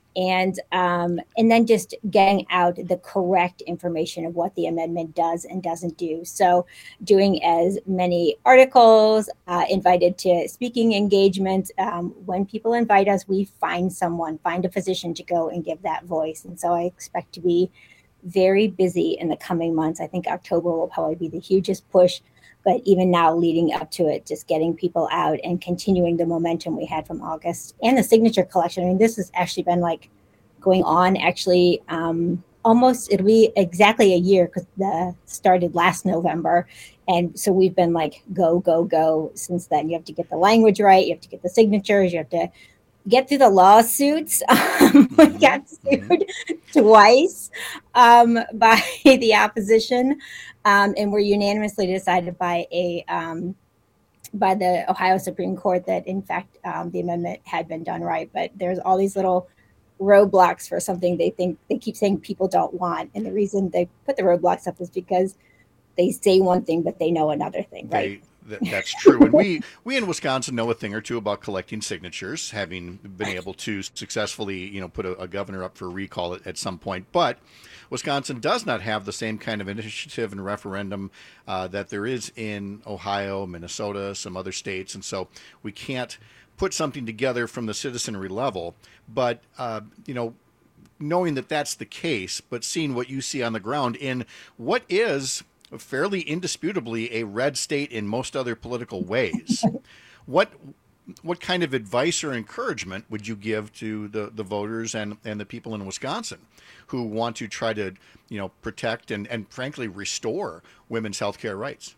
Speaker 12: And um, and then just getting out the correct information of what the amendment does and doesn't do. So doing as many articles, uh, invited to speaking engagements. Um, when people invite us, we find someone, find a physician to go and give that voice. And so I expect to be very busy in the coming months. I think October will probably be the hugest push. But even now leading up to it, just getting people out and continuing the momentum we had from August and the signature collection. I mean, this has actually been like going on actually um, almost, it'll be exactly a year because the started last November. And so we've been like, go, go, go since then. You have to get the language right. You have to get the signatures. You have to get through the lawsuits. Um, we got sued twice um, by the opposition. Um, and were unanimously decided by a um, by the Ohio Supreme Court that, in fact, um, the amendment had been done right. But there's all these little roadblocks for something they think they keep saying people don't want. And the reason they put the roadblocks up is because they say one thing, but they know another thing, right?
Speaker 19: They, that, that's true. And we, we in Wisconsin know a thing or two about collecting signatures, having been able to successfully, you know, put a, a governor up for recall at, at some point. But Wisconsin does not have the same kind of initiative and referendum uh, that there is in Ohio, Minnesota, some other states. And so we can't put something together from the citizenry level. But, uh, you know, knowing that that's the case, but seeing what you see on the ground in what is fairly indisputably a red state in most other political ways, what what kind of advice or encouragement would you give to the, the voters and, and the people in Wisconsin who want to try to, you know, protect and, and frankly restore women's health care rights?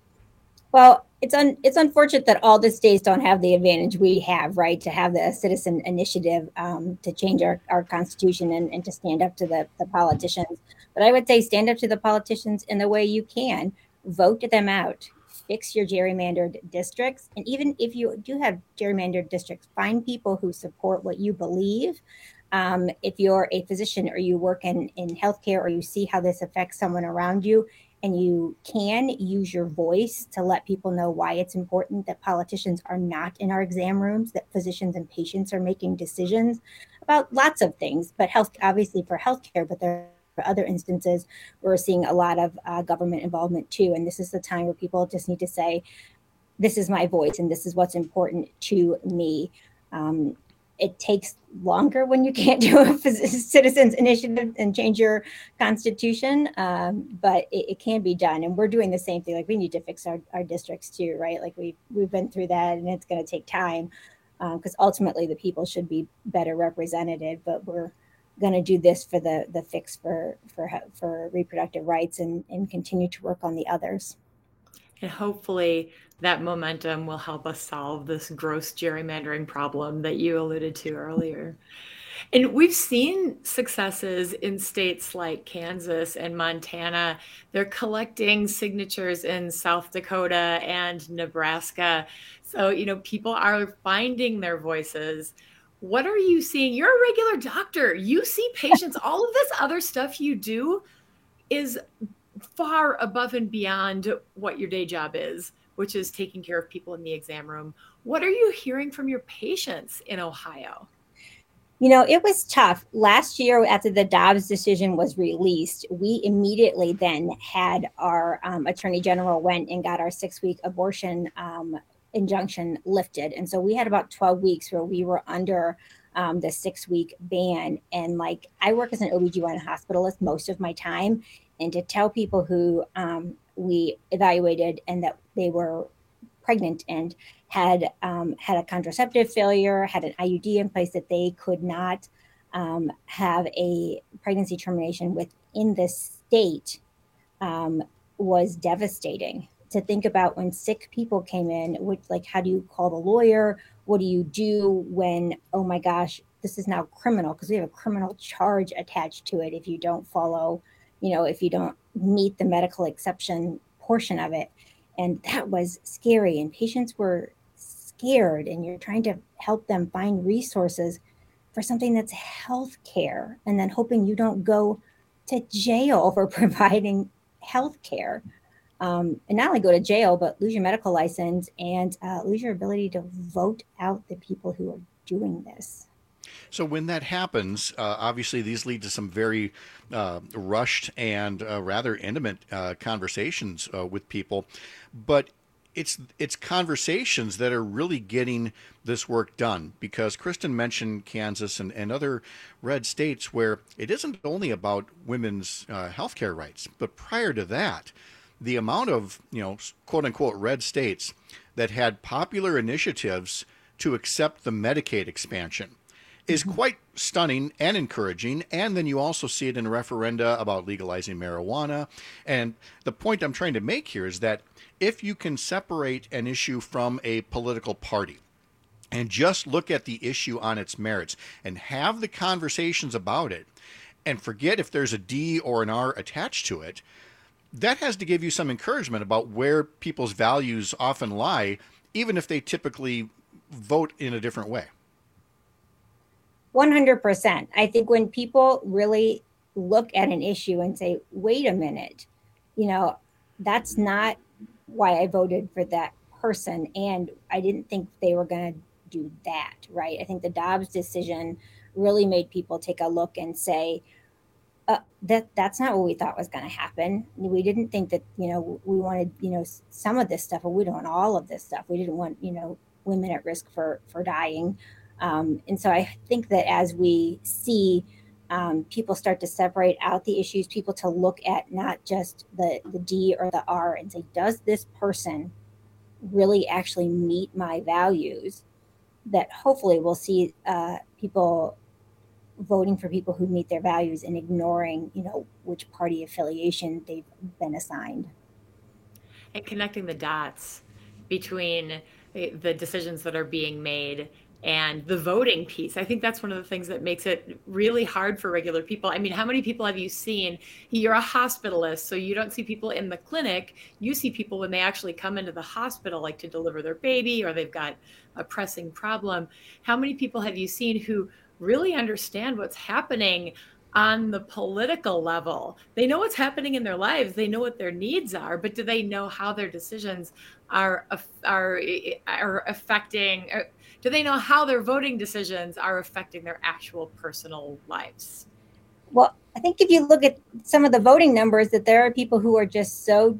Speaker 12: Well, it's un, it's unfortunate that all the states don't have the advantage we have, right, to have the citizen initiative um, to change our, our constitution and, and to stand up to the, the politicians. But I would say stand up to the politicians in the way you can. Vote them out. Fix your gerrymandered districts. And even if you do have gerrymandered districts, find people who support what you believe. Um, if you're a physician or you work in, in healthcare or you see how this affects someone around you, and you can use your voice to let people know why it's important that politicians are not in our exam rooms, that physicians and patients are making decisions about lots of things, but health, obviously for healthcare, but there are other instances where we're seeing a lot of uh, government involvement too. And this is the time where people just need to say, this is my voice and this is what's important to me. Um, It takes longer when you can't do a citizens initiative and change your constitution, um, but it, it can be done. And we're doing the same thing. Like we need to fix our, our districts too, right? Like we've, we've been through that and it's going to take time because um, ultimately the people should be better represented, but we're going to do this for the, the fix for, for, for reproductive rights and, and continue to work on the others.
Speaker 26: And hopefully that momentum will help us solve this gross gerrymandering problem that you alluded to earlier. And we've seen successes in states like Kansas and Montana. They're collecting signatures in South Dakota and Nebraska. So, you know, people are finding their voices. What are you seeing? You're a regular doctor. You see patients. All of this other stuff you do is far above and beyond what your day job is, which is taking care of people in the exam room. What are you hearing from your patients in Ohio?
Speaker 12: You know, it was tough. Last year, after the Dobbs decision was released, we immediately then had our um, Attorney General went and got our six-week abortion um, injunction lifted. And so we had about twelve weeks where we were under um, the six-week ban. And like, I work as an O B G Y N hospitalist most of my time. And to tell people who um, we evaluated and that they were pregnant and had um, had a contraceptive failure, had an I U D in place, that they could not um, have a pregnancy termination within the state um, was devastating. To think about when sick people came in, which, like, how do you call the lawyer? What do you do when, oh my gosh, this is now criminal because we have a criminal charge attached to it if you don't follow, you know, if you don't meet the medical exception portion of it. And that was scary. And patients were scared. And you're trying to help them find resources for something that's health care. And then hoping you don't go to jail for providing health care. Um, and not only go to jail, but lose your medical license and uh, lose your ability to vote out the people who are doing this.
Speaker 19: So when that happens, uh, obviously these lead to some very uh, rushed and uh, rather intimate uh, conversations uh, with people. But it's it's conversations that are really getting this work done, because Kristen mentioned Kansas and, and other red states where it isn't only about women's uh, healthcare rights, but prior to that, the amount of, you know, quote unquote red states that had popular initiatives to accept the Medicaid expansion is quite stunning and encouraging. And then you also see it in referenda about legalizing marijuana. And the point I'm trying to make here is that if you can separate an issue from a political party and just look at the issue on its merits and have the conversations about it and forget if there's a D or an R attached to it, that has to give you some encouragement about where people's values often lie, even if they typically vote in a different way.
Speaker 12: one hundred percent. I think when people really look at an issue and say, wait a minute, you know, that's not why I voted for that person. And I didn't think they were going to do that, right? I think the Dobbs decision really made people take a look and say, uh, that that's not what we thought was going to happen. We didn't think that, you know, we wanted, you know, some of this stuff, but we don't want all of this stuff. We didn't want, you know, women at risk for, for dying. Um, and so I think that as we see um, people start to separate out the issues, people to look at not just the, the D or the R and say, does this person really actually meet my values? That hopefully we'll see uh, people voting for people who meet their values and ignoring, you know, which party affiliation they've been assigned.
Speaker 26: And connecting the dots between the decisions that are being made and the voting piece. I think that's one of the things that makes it really hard for regular people. I mean, how many people have you seen? You're a hospitalist, so you don't see people in the clinic. You see people when they actually come into the hospital, like to deliver their baby or they've got a pressing problem. How many people have you seen who really understand what's happening on the political level? They know what's happening in their lives. They know what their needs are, but do they know how their decisions are are are affecting? Do they know how their voting decisions are affecting their actual personal lives?
Speaker 12: Well, I think if you look at some of the voting numbers, that there are people who are just so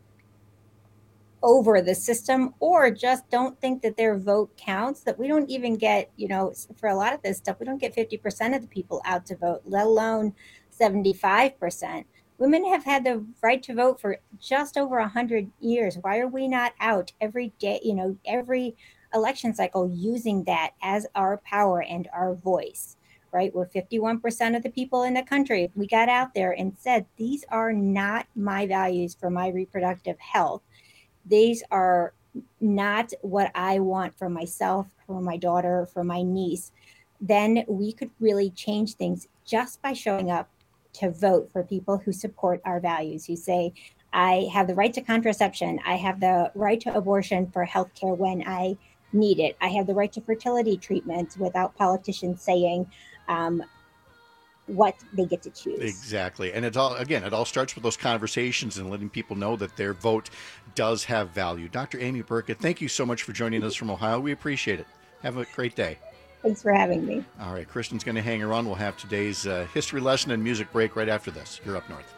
Speaker 12: over the system or just don't think that their vote counts, that we don't even get, you know, for a lot of this stuff, we don't get fifty percent of the people out to vote, let alone seventy-five percent. Women have had the right to vote for just over one hundred years. Why are we not out every day, you know, every election cycle using that as our power and our voice, right? We're fifty-one percent of the people in the country. We got out there and said, these are not my values for my reproductive health. These are not what I want for myself, for my daughter, for my niece. Then we could really change things just by showing up to vote for people who support our values, who say, I have the right to contraception. I have the right to abortion for healthcare when I need it. I have the right to fertility treatments without politicians saying um, what they get to choose.
Speaker 19: Exactly. And it all, again, it all starts with those conversations and letting people know that their vote does have value. Doctor Amy Burkett, thank you so much for joining us from Ohio. We appreciate it. Have a great day.
Speaker 12: Thanks for having me.
Speaker 19: All right, Kristen's going to hang around. We'll have today's uh, history lesson and music break right after this. You're Up North.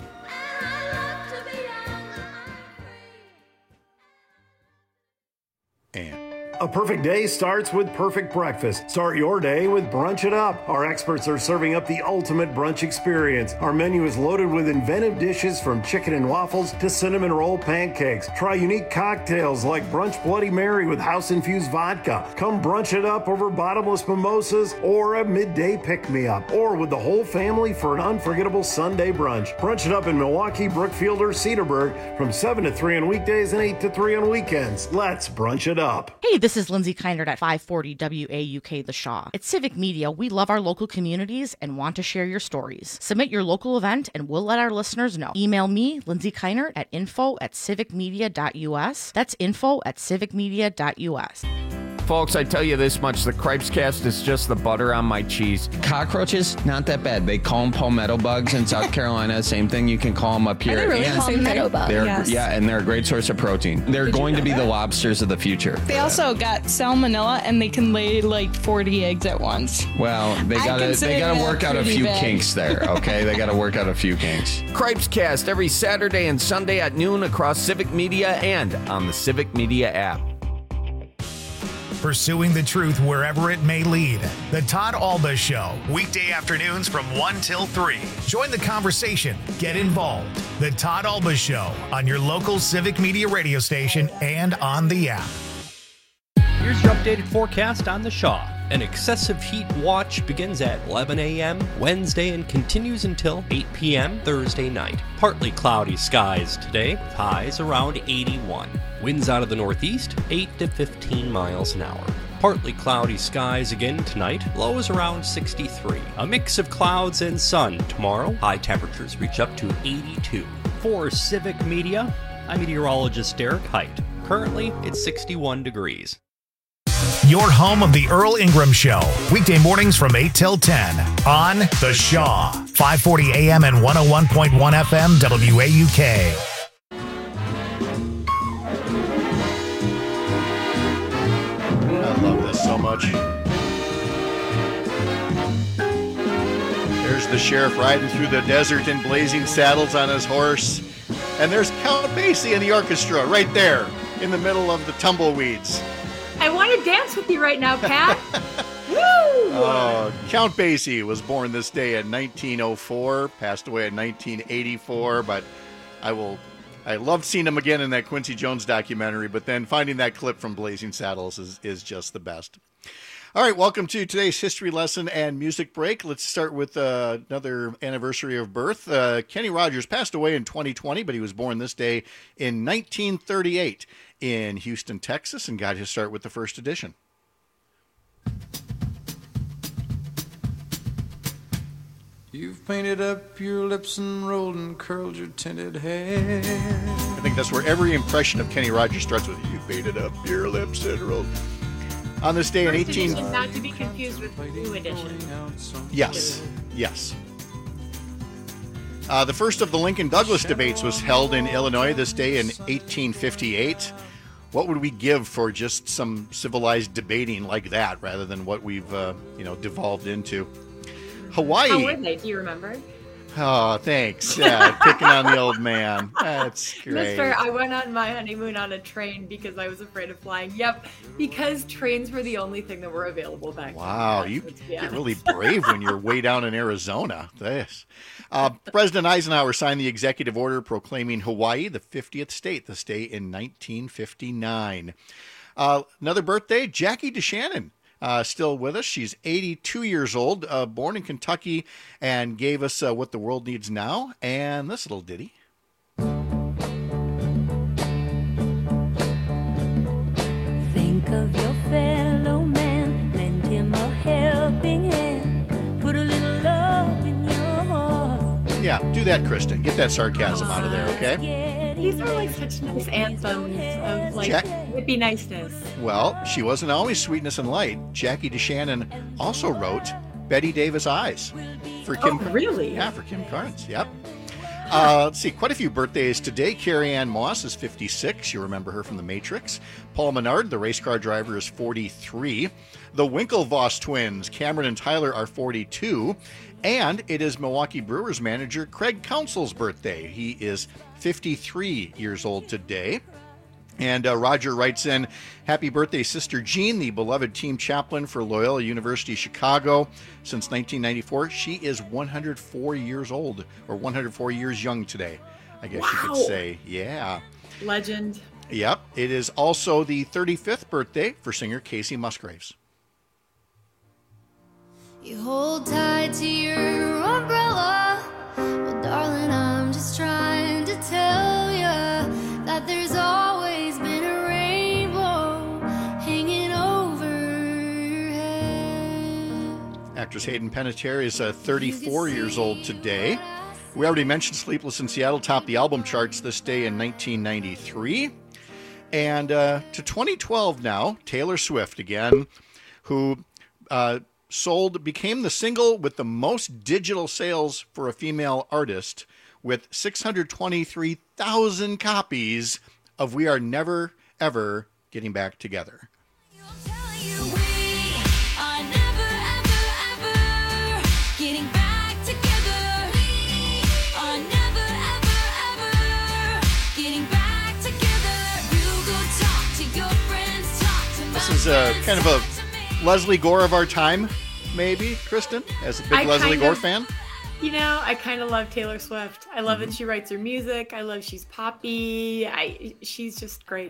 Speaker 19: And
Speaker 14: a perfect day starts with perfect breakfast. Start your day with Brunch It Up. Our experts are serving up the ultimate brunch experience. Our menu is loaded with inventive dishes from chicken and waffles to cinnamon roll pancakes. Try unique cocktails like Brunch Bloody Mary with house-infused vodka. Come brunch it up over bottomless mimosas or a midday pick-me-up, or with the whole family for an unforgettable Sunday brunch. Brunch It Up in Milwaukee, Brookfield, or Cedarburg from seven to three on weekdays and eight to three on weekends. Let's brunch it up.
Speaker 15: Hey, this is Lindsay Keinert at five forty W A U K The Shaw. At Civic Media, we love our local communities and want to share your stories. Submit your local event and we'll let our listeners know. Email me, Lindsay Keinert, at info at civicmedia dot U S. That's info at civicmedia dot U S.
Speaker 16: Folks, I tell you this much, the Cripes Cast is just the butter on my cheese.
Speaker 17: Cockroaches, not that bad. They call them palmetto bugs in South Carolina. Same thing, you can call them up here.
Speaker 18: I really
Speaker 17: and
Speaker 18: palmetto bug,
Speaker 17: they're,
Speaker 18: yes.
Speaker 17: Yeah, and they're a great source of protein. They're
Speaker 18: Did you
Speaker 17: going to
Speaker 18: know
Speaker 17: be
Speaker 18: that?
Speaker 17: the lobsters of the future.
Speaker 20: They also got salmonella, and they can lay like forty eggs at once.
Speaker 17: Well, they
Speaker 20: I
Speaker 17: gotta
Speaker 20: consider
Speaker 17: they gotta
Speaker 20: that
Speaker 17: work out a
Speaker 20: pretty
Speaker 17: few
Speaker 20: bad.
Speaker 17: kinks there, okay? They gotta work out a few kinks.
Speaker 16: Cripes Cast every Saturday and Sunday at noon across Civic Media and on the Civic Media app.
Speaker 1: Pursuing the truth wherever it may lead. The Todd Alba Show, weekday afternoons from one till three. Join the conversation. Get involved. The Todd Alba Show on your local Civic Media radio station and on the app.
Speaker 23: Here's your updated forecast on the Shaw. An excessive heat watch begins at eleven a.m. Wednesday and continues until eight p.m. Thursday night. Partly cloudy skies today, with highs around eighty-one. Winds out of the northeast, eight to fifteen miles an hour. Partly cloudy skies again tonight, lows around sixty-three. A mix of clouds and sun tomorrow. High temperatures reach up to eighty-two. For Civic Media, I'm meteorologist Derek Height. Currently, it's sixty-one degrees.
Speaker 1: Your home of the Earl Ingram Show, weekday mornings from eight till ten on The Shaw, five forty a.m. and one oh one point one F M W A U K.
Speaker 19: I love this so much. There's the sheriff riding through the desert in blazing saddles on his horse. And there's Count Basie in the orchestra right there in the middle of the tumbleweeds.
Speaker 26: I want to dance with you right now, Pat. Woo!
Speaker 19: Oh, Count Basie was born this day in nineteen oh four, passed away in nineteen eighty-four, but I will I loved seeing him again in that Quincy Jones documentary, but then finding that clip from Blazing Saddles is, is just the best. All right, welcome to today's history lesson and music break. Let's start with uh, another anniversary of birth. Uh, Kenny Rogers passed away in twenty twenty, but he was born this day in nineteen thirty-eight in Houston, Texas, and got his start with the first edition.
Speaker 24: You've painted up your lips and rolled and curled your tinted hair.
Speaker 19: I think that's where every impression of Kenny Rogers starts with, you painted up your lips and rolled. On this day in
Speaker 26: First
Speaker 19: eighteen...
Speaker 26: edition, not to be confused with Blue Edition.
Speaker 19: Yes, yes. Uh, the first of the Lincoln-Douglas debates was held in Illinois this day in eighteen fifty-eight. What would we give for just some civilized debating like that, rather than what we've, uh, you know, devolved into? Hawaii.
Speaker 26: How were they? Do you remember?
Speaker 19: Oh, thanks. Yeah, picking on the old man. That's great.
Speaker 26: Mister, I went on my honeymoon on a train because I was afraid of flying. Yep, because trains were the only thing that were available back then.
Speaker 19: Wow, you get really brave when you're way down in Arizona. This. Uh, President Eisenhower signed the executive order proclaiming Hawaii the fiftieth state this day in nineteen fifty-nine. Uh, another birthday, Jackie DeShannon. Uh, still with us. She's eighty-two years old, uh, born in Kentucky, and gave us uh, What the World Needs Now and this little ditty.
Speaker 11: Think of your fellow man, lend him a helping hand, put a little love in your heart.
Speaker 19: Yeah, do that, Kristen. Get that sarcasm out of there, okay?
Speaker 26: These are like such nice anthems of like
Speaker 19: Jack-
Speaker 26: hippie niceness.
Speaker 19: Well, she wasn't always sweetness and light. Jackie DeShannon also wrote Betty Davis Eyes for Kim.
Speaker 26: Oh, really?
Speaker 19: Yeah, for Kim Carnes. Yep. Uh, let's see, quite a few birthdays today. Carrie Ann Moss is fifty-six. You remember her from The Matrix. Paul Menard, the race car driver, is forty-three. The Winklevoss twins, Cameron and Tyler, are forty-two. And it is Milwaukee Brewers manager Craig Counsell's birthday. He is fifty-three years old today. And uh, Roger writes in, happy birthday, Sister Jean, the beloved team chaplain for Loyola University Chicago since nineteen ninety-four. She is one hundred four years old, or one hundred four years young today, I guess you
Speaker 26: Wow.
Speaker 19: could say. Yeah.
Speaker 26: Legend.
Speaker 19: Yep. It is also the thirty-fifth birthday for singer Casey Musgraves.
Speaker 11: You hold tight to your umbrella. Well, darling, I'm just trying to tell you that there's always been a rainbow hanging over your head.
Speaker 19: Actress Hayden Panettiere is uh, thirty-four years old today. We already mentioned Sleepless in Seattle topped the album charts this day in nineteen ninety-three. And uh, to twenty twelve now, Taylor Swift again, who uh, sold, became the single with the most digital sales for a female artist with six hundred twenty-three thousand copies of We Are Never, Ever Getting Back Together. This is a kind of a Leslie Gore of our time, maybe, Kristen, as a big
Speaker 26: I
Speaker 19: Leslie
Speaker 26: kind
Speaker 19: Gore
Speaker 26: of-
Speaker 19: fan.
Speaker 26: You know, I kind of love Taylor Swift. I love
Speaker 19: Mhm.
Speaker 26: that she writes her music. I love she's poppy. I she's just great.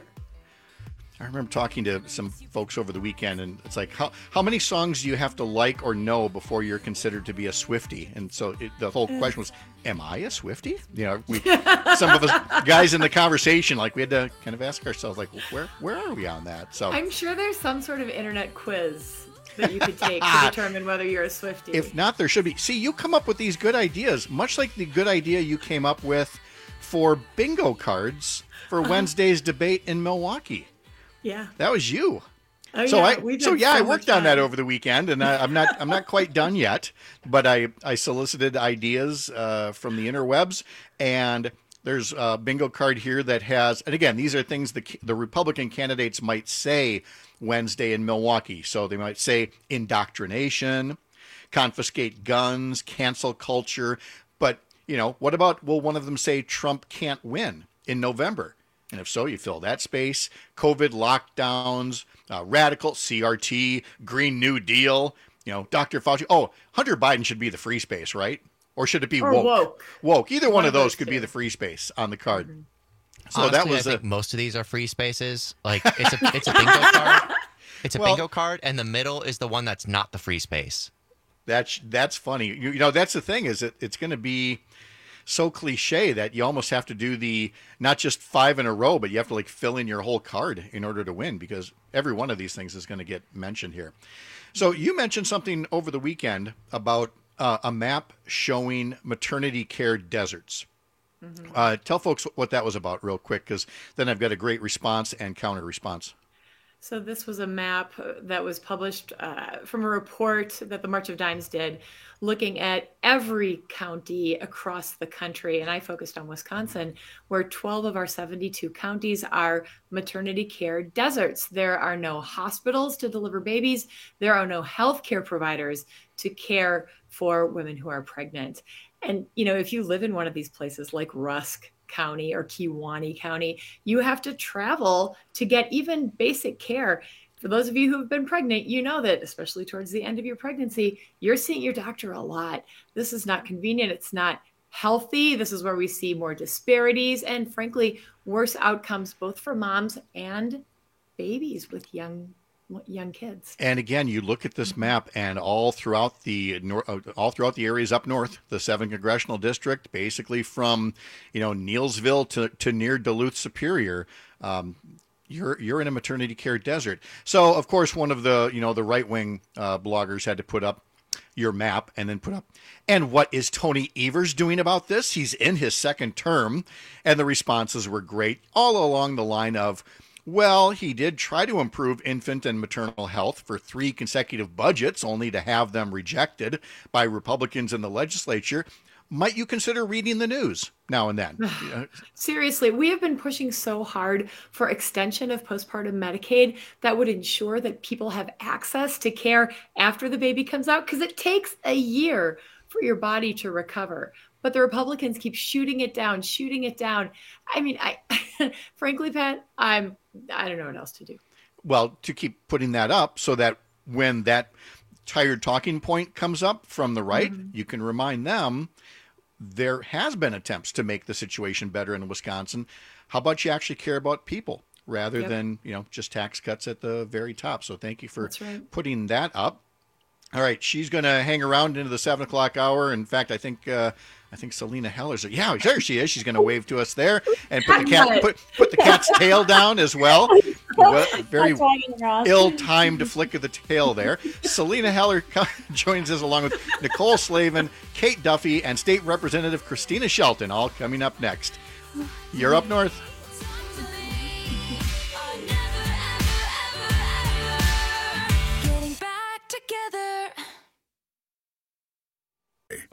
Speaker 19: I remember talking to some folks over the weekend, and it's like, how how many songs do you have to like or know before you're considered to be a Swiftie? And so it, the whole question was, am I a Swiftie? You know, we some of us guys in the conversation, like we had to kind of ask ourselves, like, well, where where are we on that? So
Speaker 26: I'm sure there's some sort of internet quiz that you could take to determine whether you're a Swiftie.
Speaker 19: if not, there should be. See, you come up with these good ideas, much like the good idea you came up with for bingo cards for
Speaker 26: Uh-huh.
Speaker 19: Wednesday's debate in Milwaukee.
Speaker 26: Yeah.
Speaker 19: That was you.
Speaker 26: Oh,
Speaker 19: so
Speaker 26: yeah,
Speaker 19: I
Speaker 26: we've
Speaker 19: so
Speaker 26: had
Speaker 19: yeah,
Speaker 26: so
Speaker 19: I
Speaker 26: much
Speaker 19: worked on that
Speaker 26: fun.
Speaker 19: over the weekend, and I, I'm not I'm not quite done yet. But I I solicited ideas uh, from the interwebs, and there's a bingo card here that has, and again, these are things the the Republican candidates might say Wednesday in Milwaukee. So they might say indoctrination, confiscate guns, cancel culture. But you know, what about, will one of them say Trump can't win in November? And if so, you fill that space. COVID lockdowns, uh, radical C R T, Green New Deal, you know, Doctor Fauci. Oh, Hunter Biden should be the free space, right? Or should it be
Speaker 26: Or
Speaker 19: woke?
Speaker 26: woke.
Speaker 19: Woke. Either one,
Speaker 26: One
Speaker 19: of
Speaker 26: of
Speaker 19: those
Speaker 26: those
Speaker 19: could
Speaker 26: two.
Speaker 19: be the free space on the card.
Speaker 26: Mm-hmm.
Speaker 19: So
Speaker 2: Honestly,
Speaker 19: that was
Speaker 2: I
Speaker 19: a,
Speaker 2: think most of these are free spaces. Like it's a it's a bingo card. It's a
Speaker 19: Well-
Speaker 2: bingo card, and the middle is the one that's not the free space.
Speaker 19: That's that's funny. You, you know, that's the thing, is that it's going to be so cliche that you almost have to do the, not just five in a row, but you have to like fill in your whole card in order to win, because every one of these things is going to get mentioned here. So you mentioned something over the weekend about uh, a map showing maternity care deserts.
Speaker 26: Mm-hmm.
Speaker 19: Uh, tell folks what that was about real quick, because then I've got a great response and counter response.
Speaker 26: So this was a map that was published uh, from a report that the March of Dimes did, looking at every county across the country. And I focused on Wisconsin, where twelve of our seventy-two counties are maternity care deserts. There are no hospitals to deliver babies. There are no healthcare providers to care for women who are pregnant. And, you know, if you live in one of these places like Rusk County or Kewaunee County, you have to travel to get even basic care. For those of you who have been pregnant, you know that, especially towards the end of your pregnancy, you're seeing your doctor a lot. This is not convenient. It's not healthy. This is where we see more disparities and, frankly, worse outcomes both for moms and babies with young young kids.
Speaker 19: And again, you look at this map, and all throughout the nor- uh, all throughout the areas up north, the seventh congressional district, basically from you know Neillsville to, to near Duluth Superior, um, you're you're in a maternity care desert. So of course, one of the you know the right wing uh, bloggers had to put up your map and then put up, and what is Tony Evers doing about this? He's in his second term, and the responses were great, all along the line of, well, he did try to improve infant and maternal health for three consecutive budgets, only to have them rejected by Republicans in the legislature. Might you consider reading the news now and then?
Speaker 26: Seriously, we have been pushing so hard for extension of postpartum Medicaid that would ensure that people have access to care after the baby comes out, because it takes a year for your body to recover. But the Republicans keep shooting it down, shooting it down. I mean, I frankly, Pat, I'm I don't know what else to do.
Speaker 19: Well, to keep putting that up so that when that tired talking point comes up from the right,
Speaker 26: Mm-hmm.
Speaker 19: you can remind them there has been attempts to make the situation better in Wisconsin. How about you actually care about people rather
Speaker 26: Yep.
Speaker 19: than, you know, just tax cuts at the very top? So thank you for
Speaker 26: That's right.
Speaker 19: putting that up. All right, she's going to hang around into the seven o'clock hour. In fact, I think uh, I think Selena Heller's. Yeah, there she is. She's going to wave to us there and put the cat put put the cat's tail down as well. Well, very
Speaker 12: That's wagging across.
Speaker 19: ill-timed flick of the tail there. Selena Heller co- joins us along with Nicole Slavin, Kate Duffy, and State Representative Christina Shelton, all coming up next. You're up north.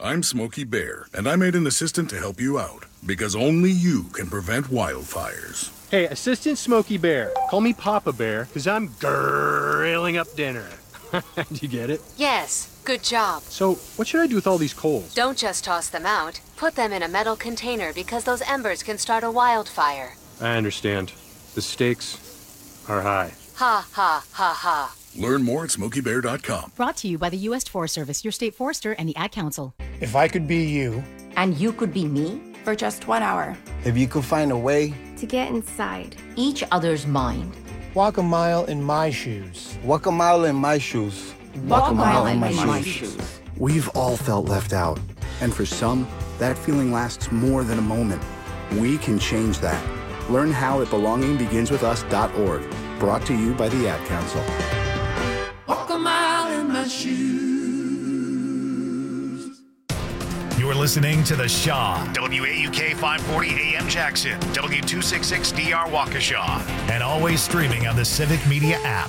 Speaker 3: I'm Smokey Bear, and I made an assistant to help you out, because only you can prevent wildfires.
Speaker 6: Hey, Assistant Smokey Bear, call me Papa Bear, because I'm grilling up dinner. Do you get it?
Speaker 7: Yes, good job.
Speaker 6: So, what should I do with all these coals?
Speaker 7: Don't just toss them out. Put them in a metal container because those embers can start a wildfire.
Speaker 6: I understand. The stakes are high.
Speaker 7: Ha, ha, ha, ha.
Speaker 3: Learn more at smokey bear dot com.
Speaker 8: Brought to you by the U S Forest Service, your state forester, and the Ad Council.
Speaker 18: If I could be you.
Speaker 25: And you could be me? For just one hour.
Speaker 18: If you could find a way.
Speaker 25: To get inside each other's mind.
Speaker 18: Walk a mile in my shoes. Walk a mile in my shoes.
Speaker 25: Walk, Walk a mile, mile in, my, in my shoes. shoes.
Speaker 27: We've all felt left out. And for some, that feeling lasts more than a moment. We can change that. Learn how at belonging begins with us dot org. Brought to you by the Ad Council.
Speaker 28: Walk a mile in my shoes.
Speaker 1: You're listening to The Shaw, W A U K five forty A M Jackson, W two sixty-six D R Waukesha, and always streaming on the Civic Media app.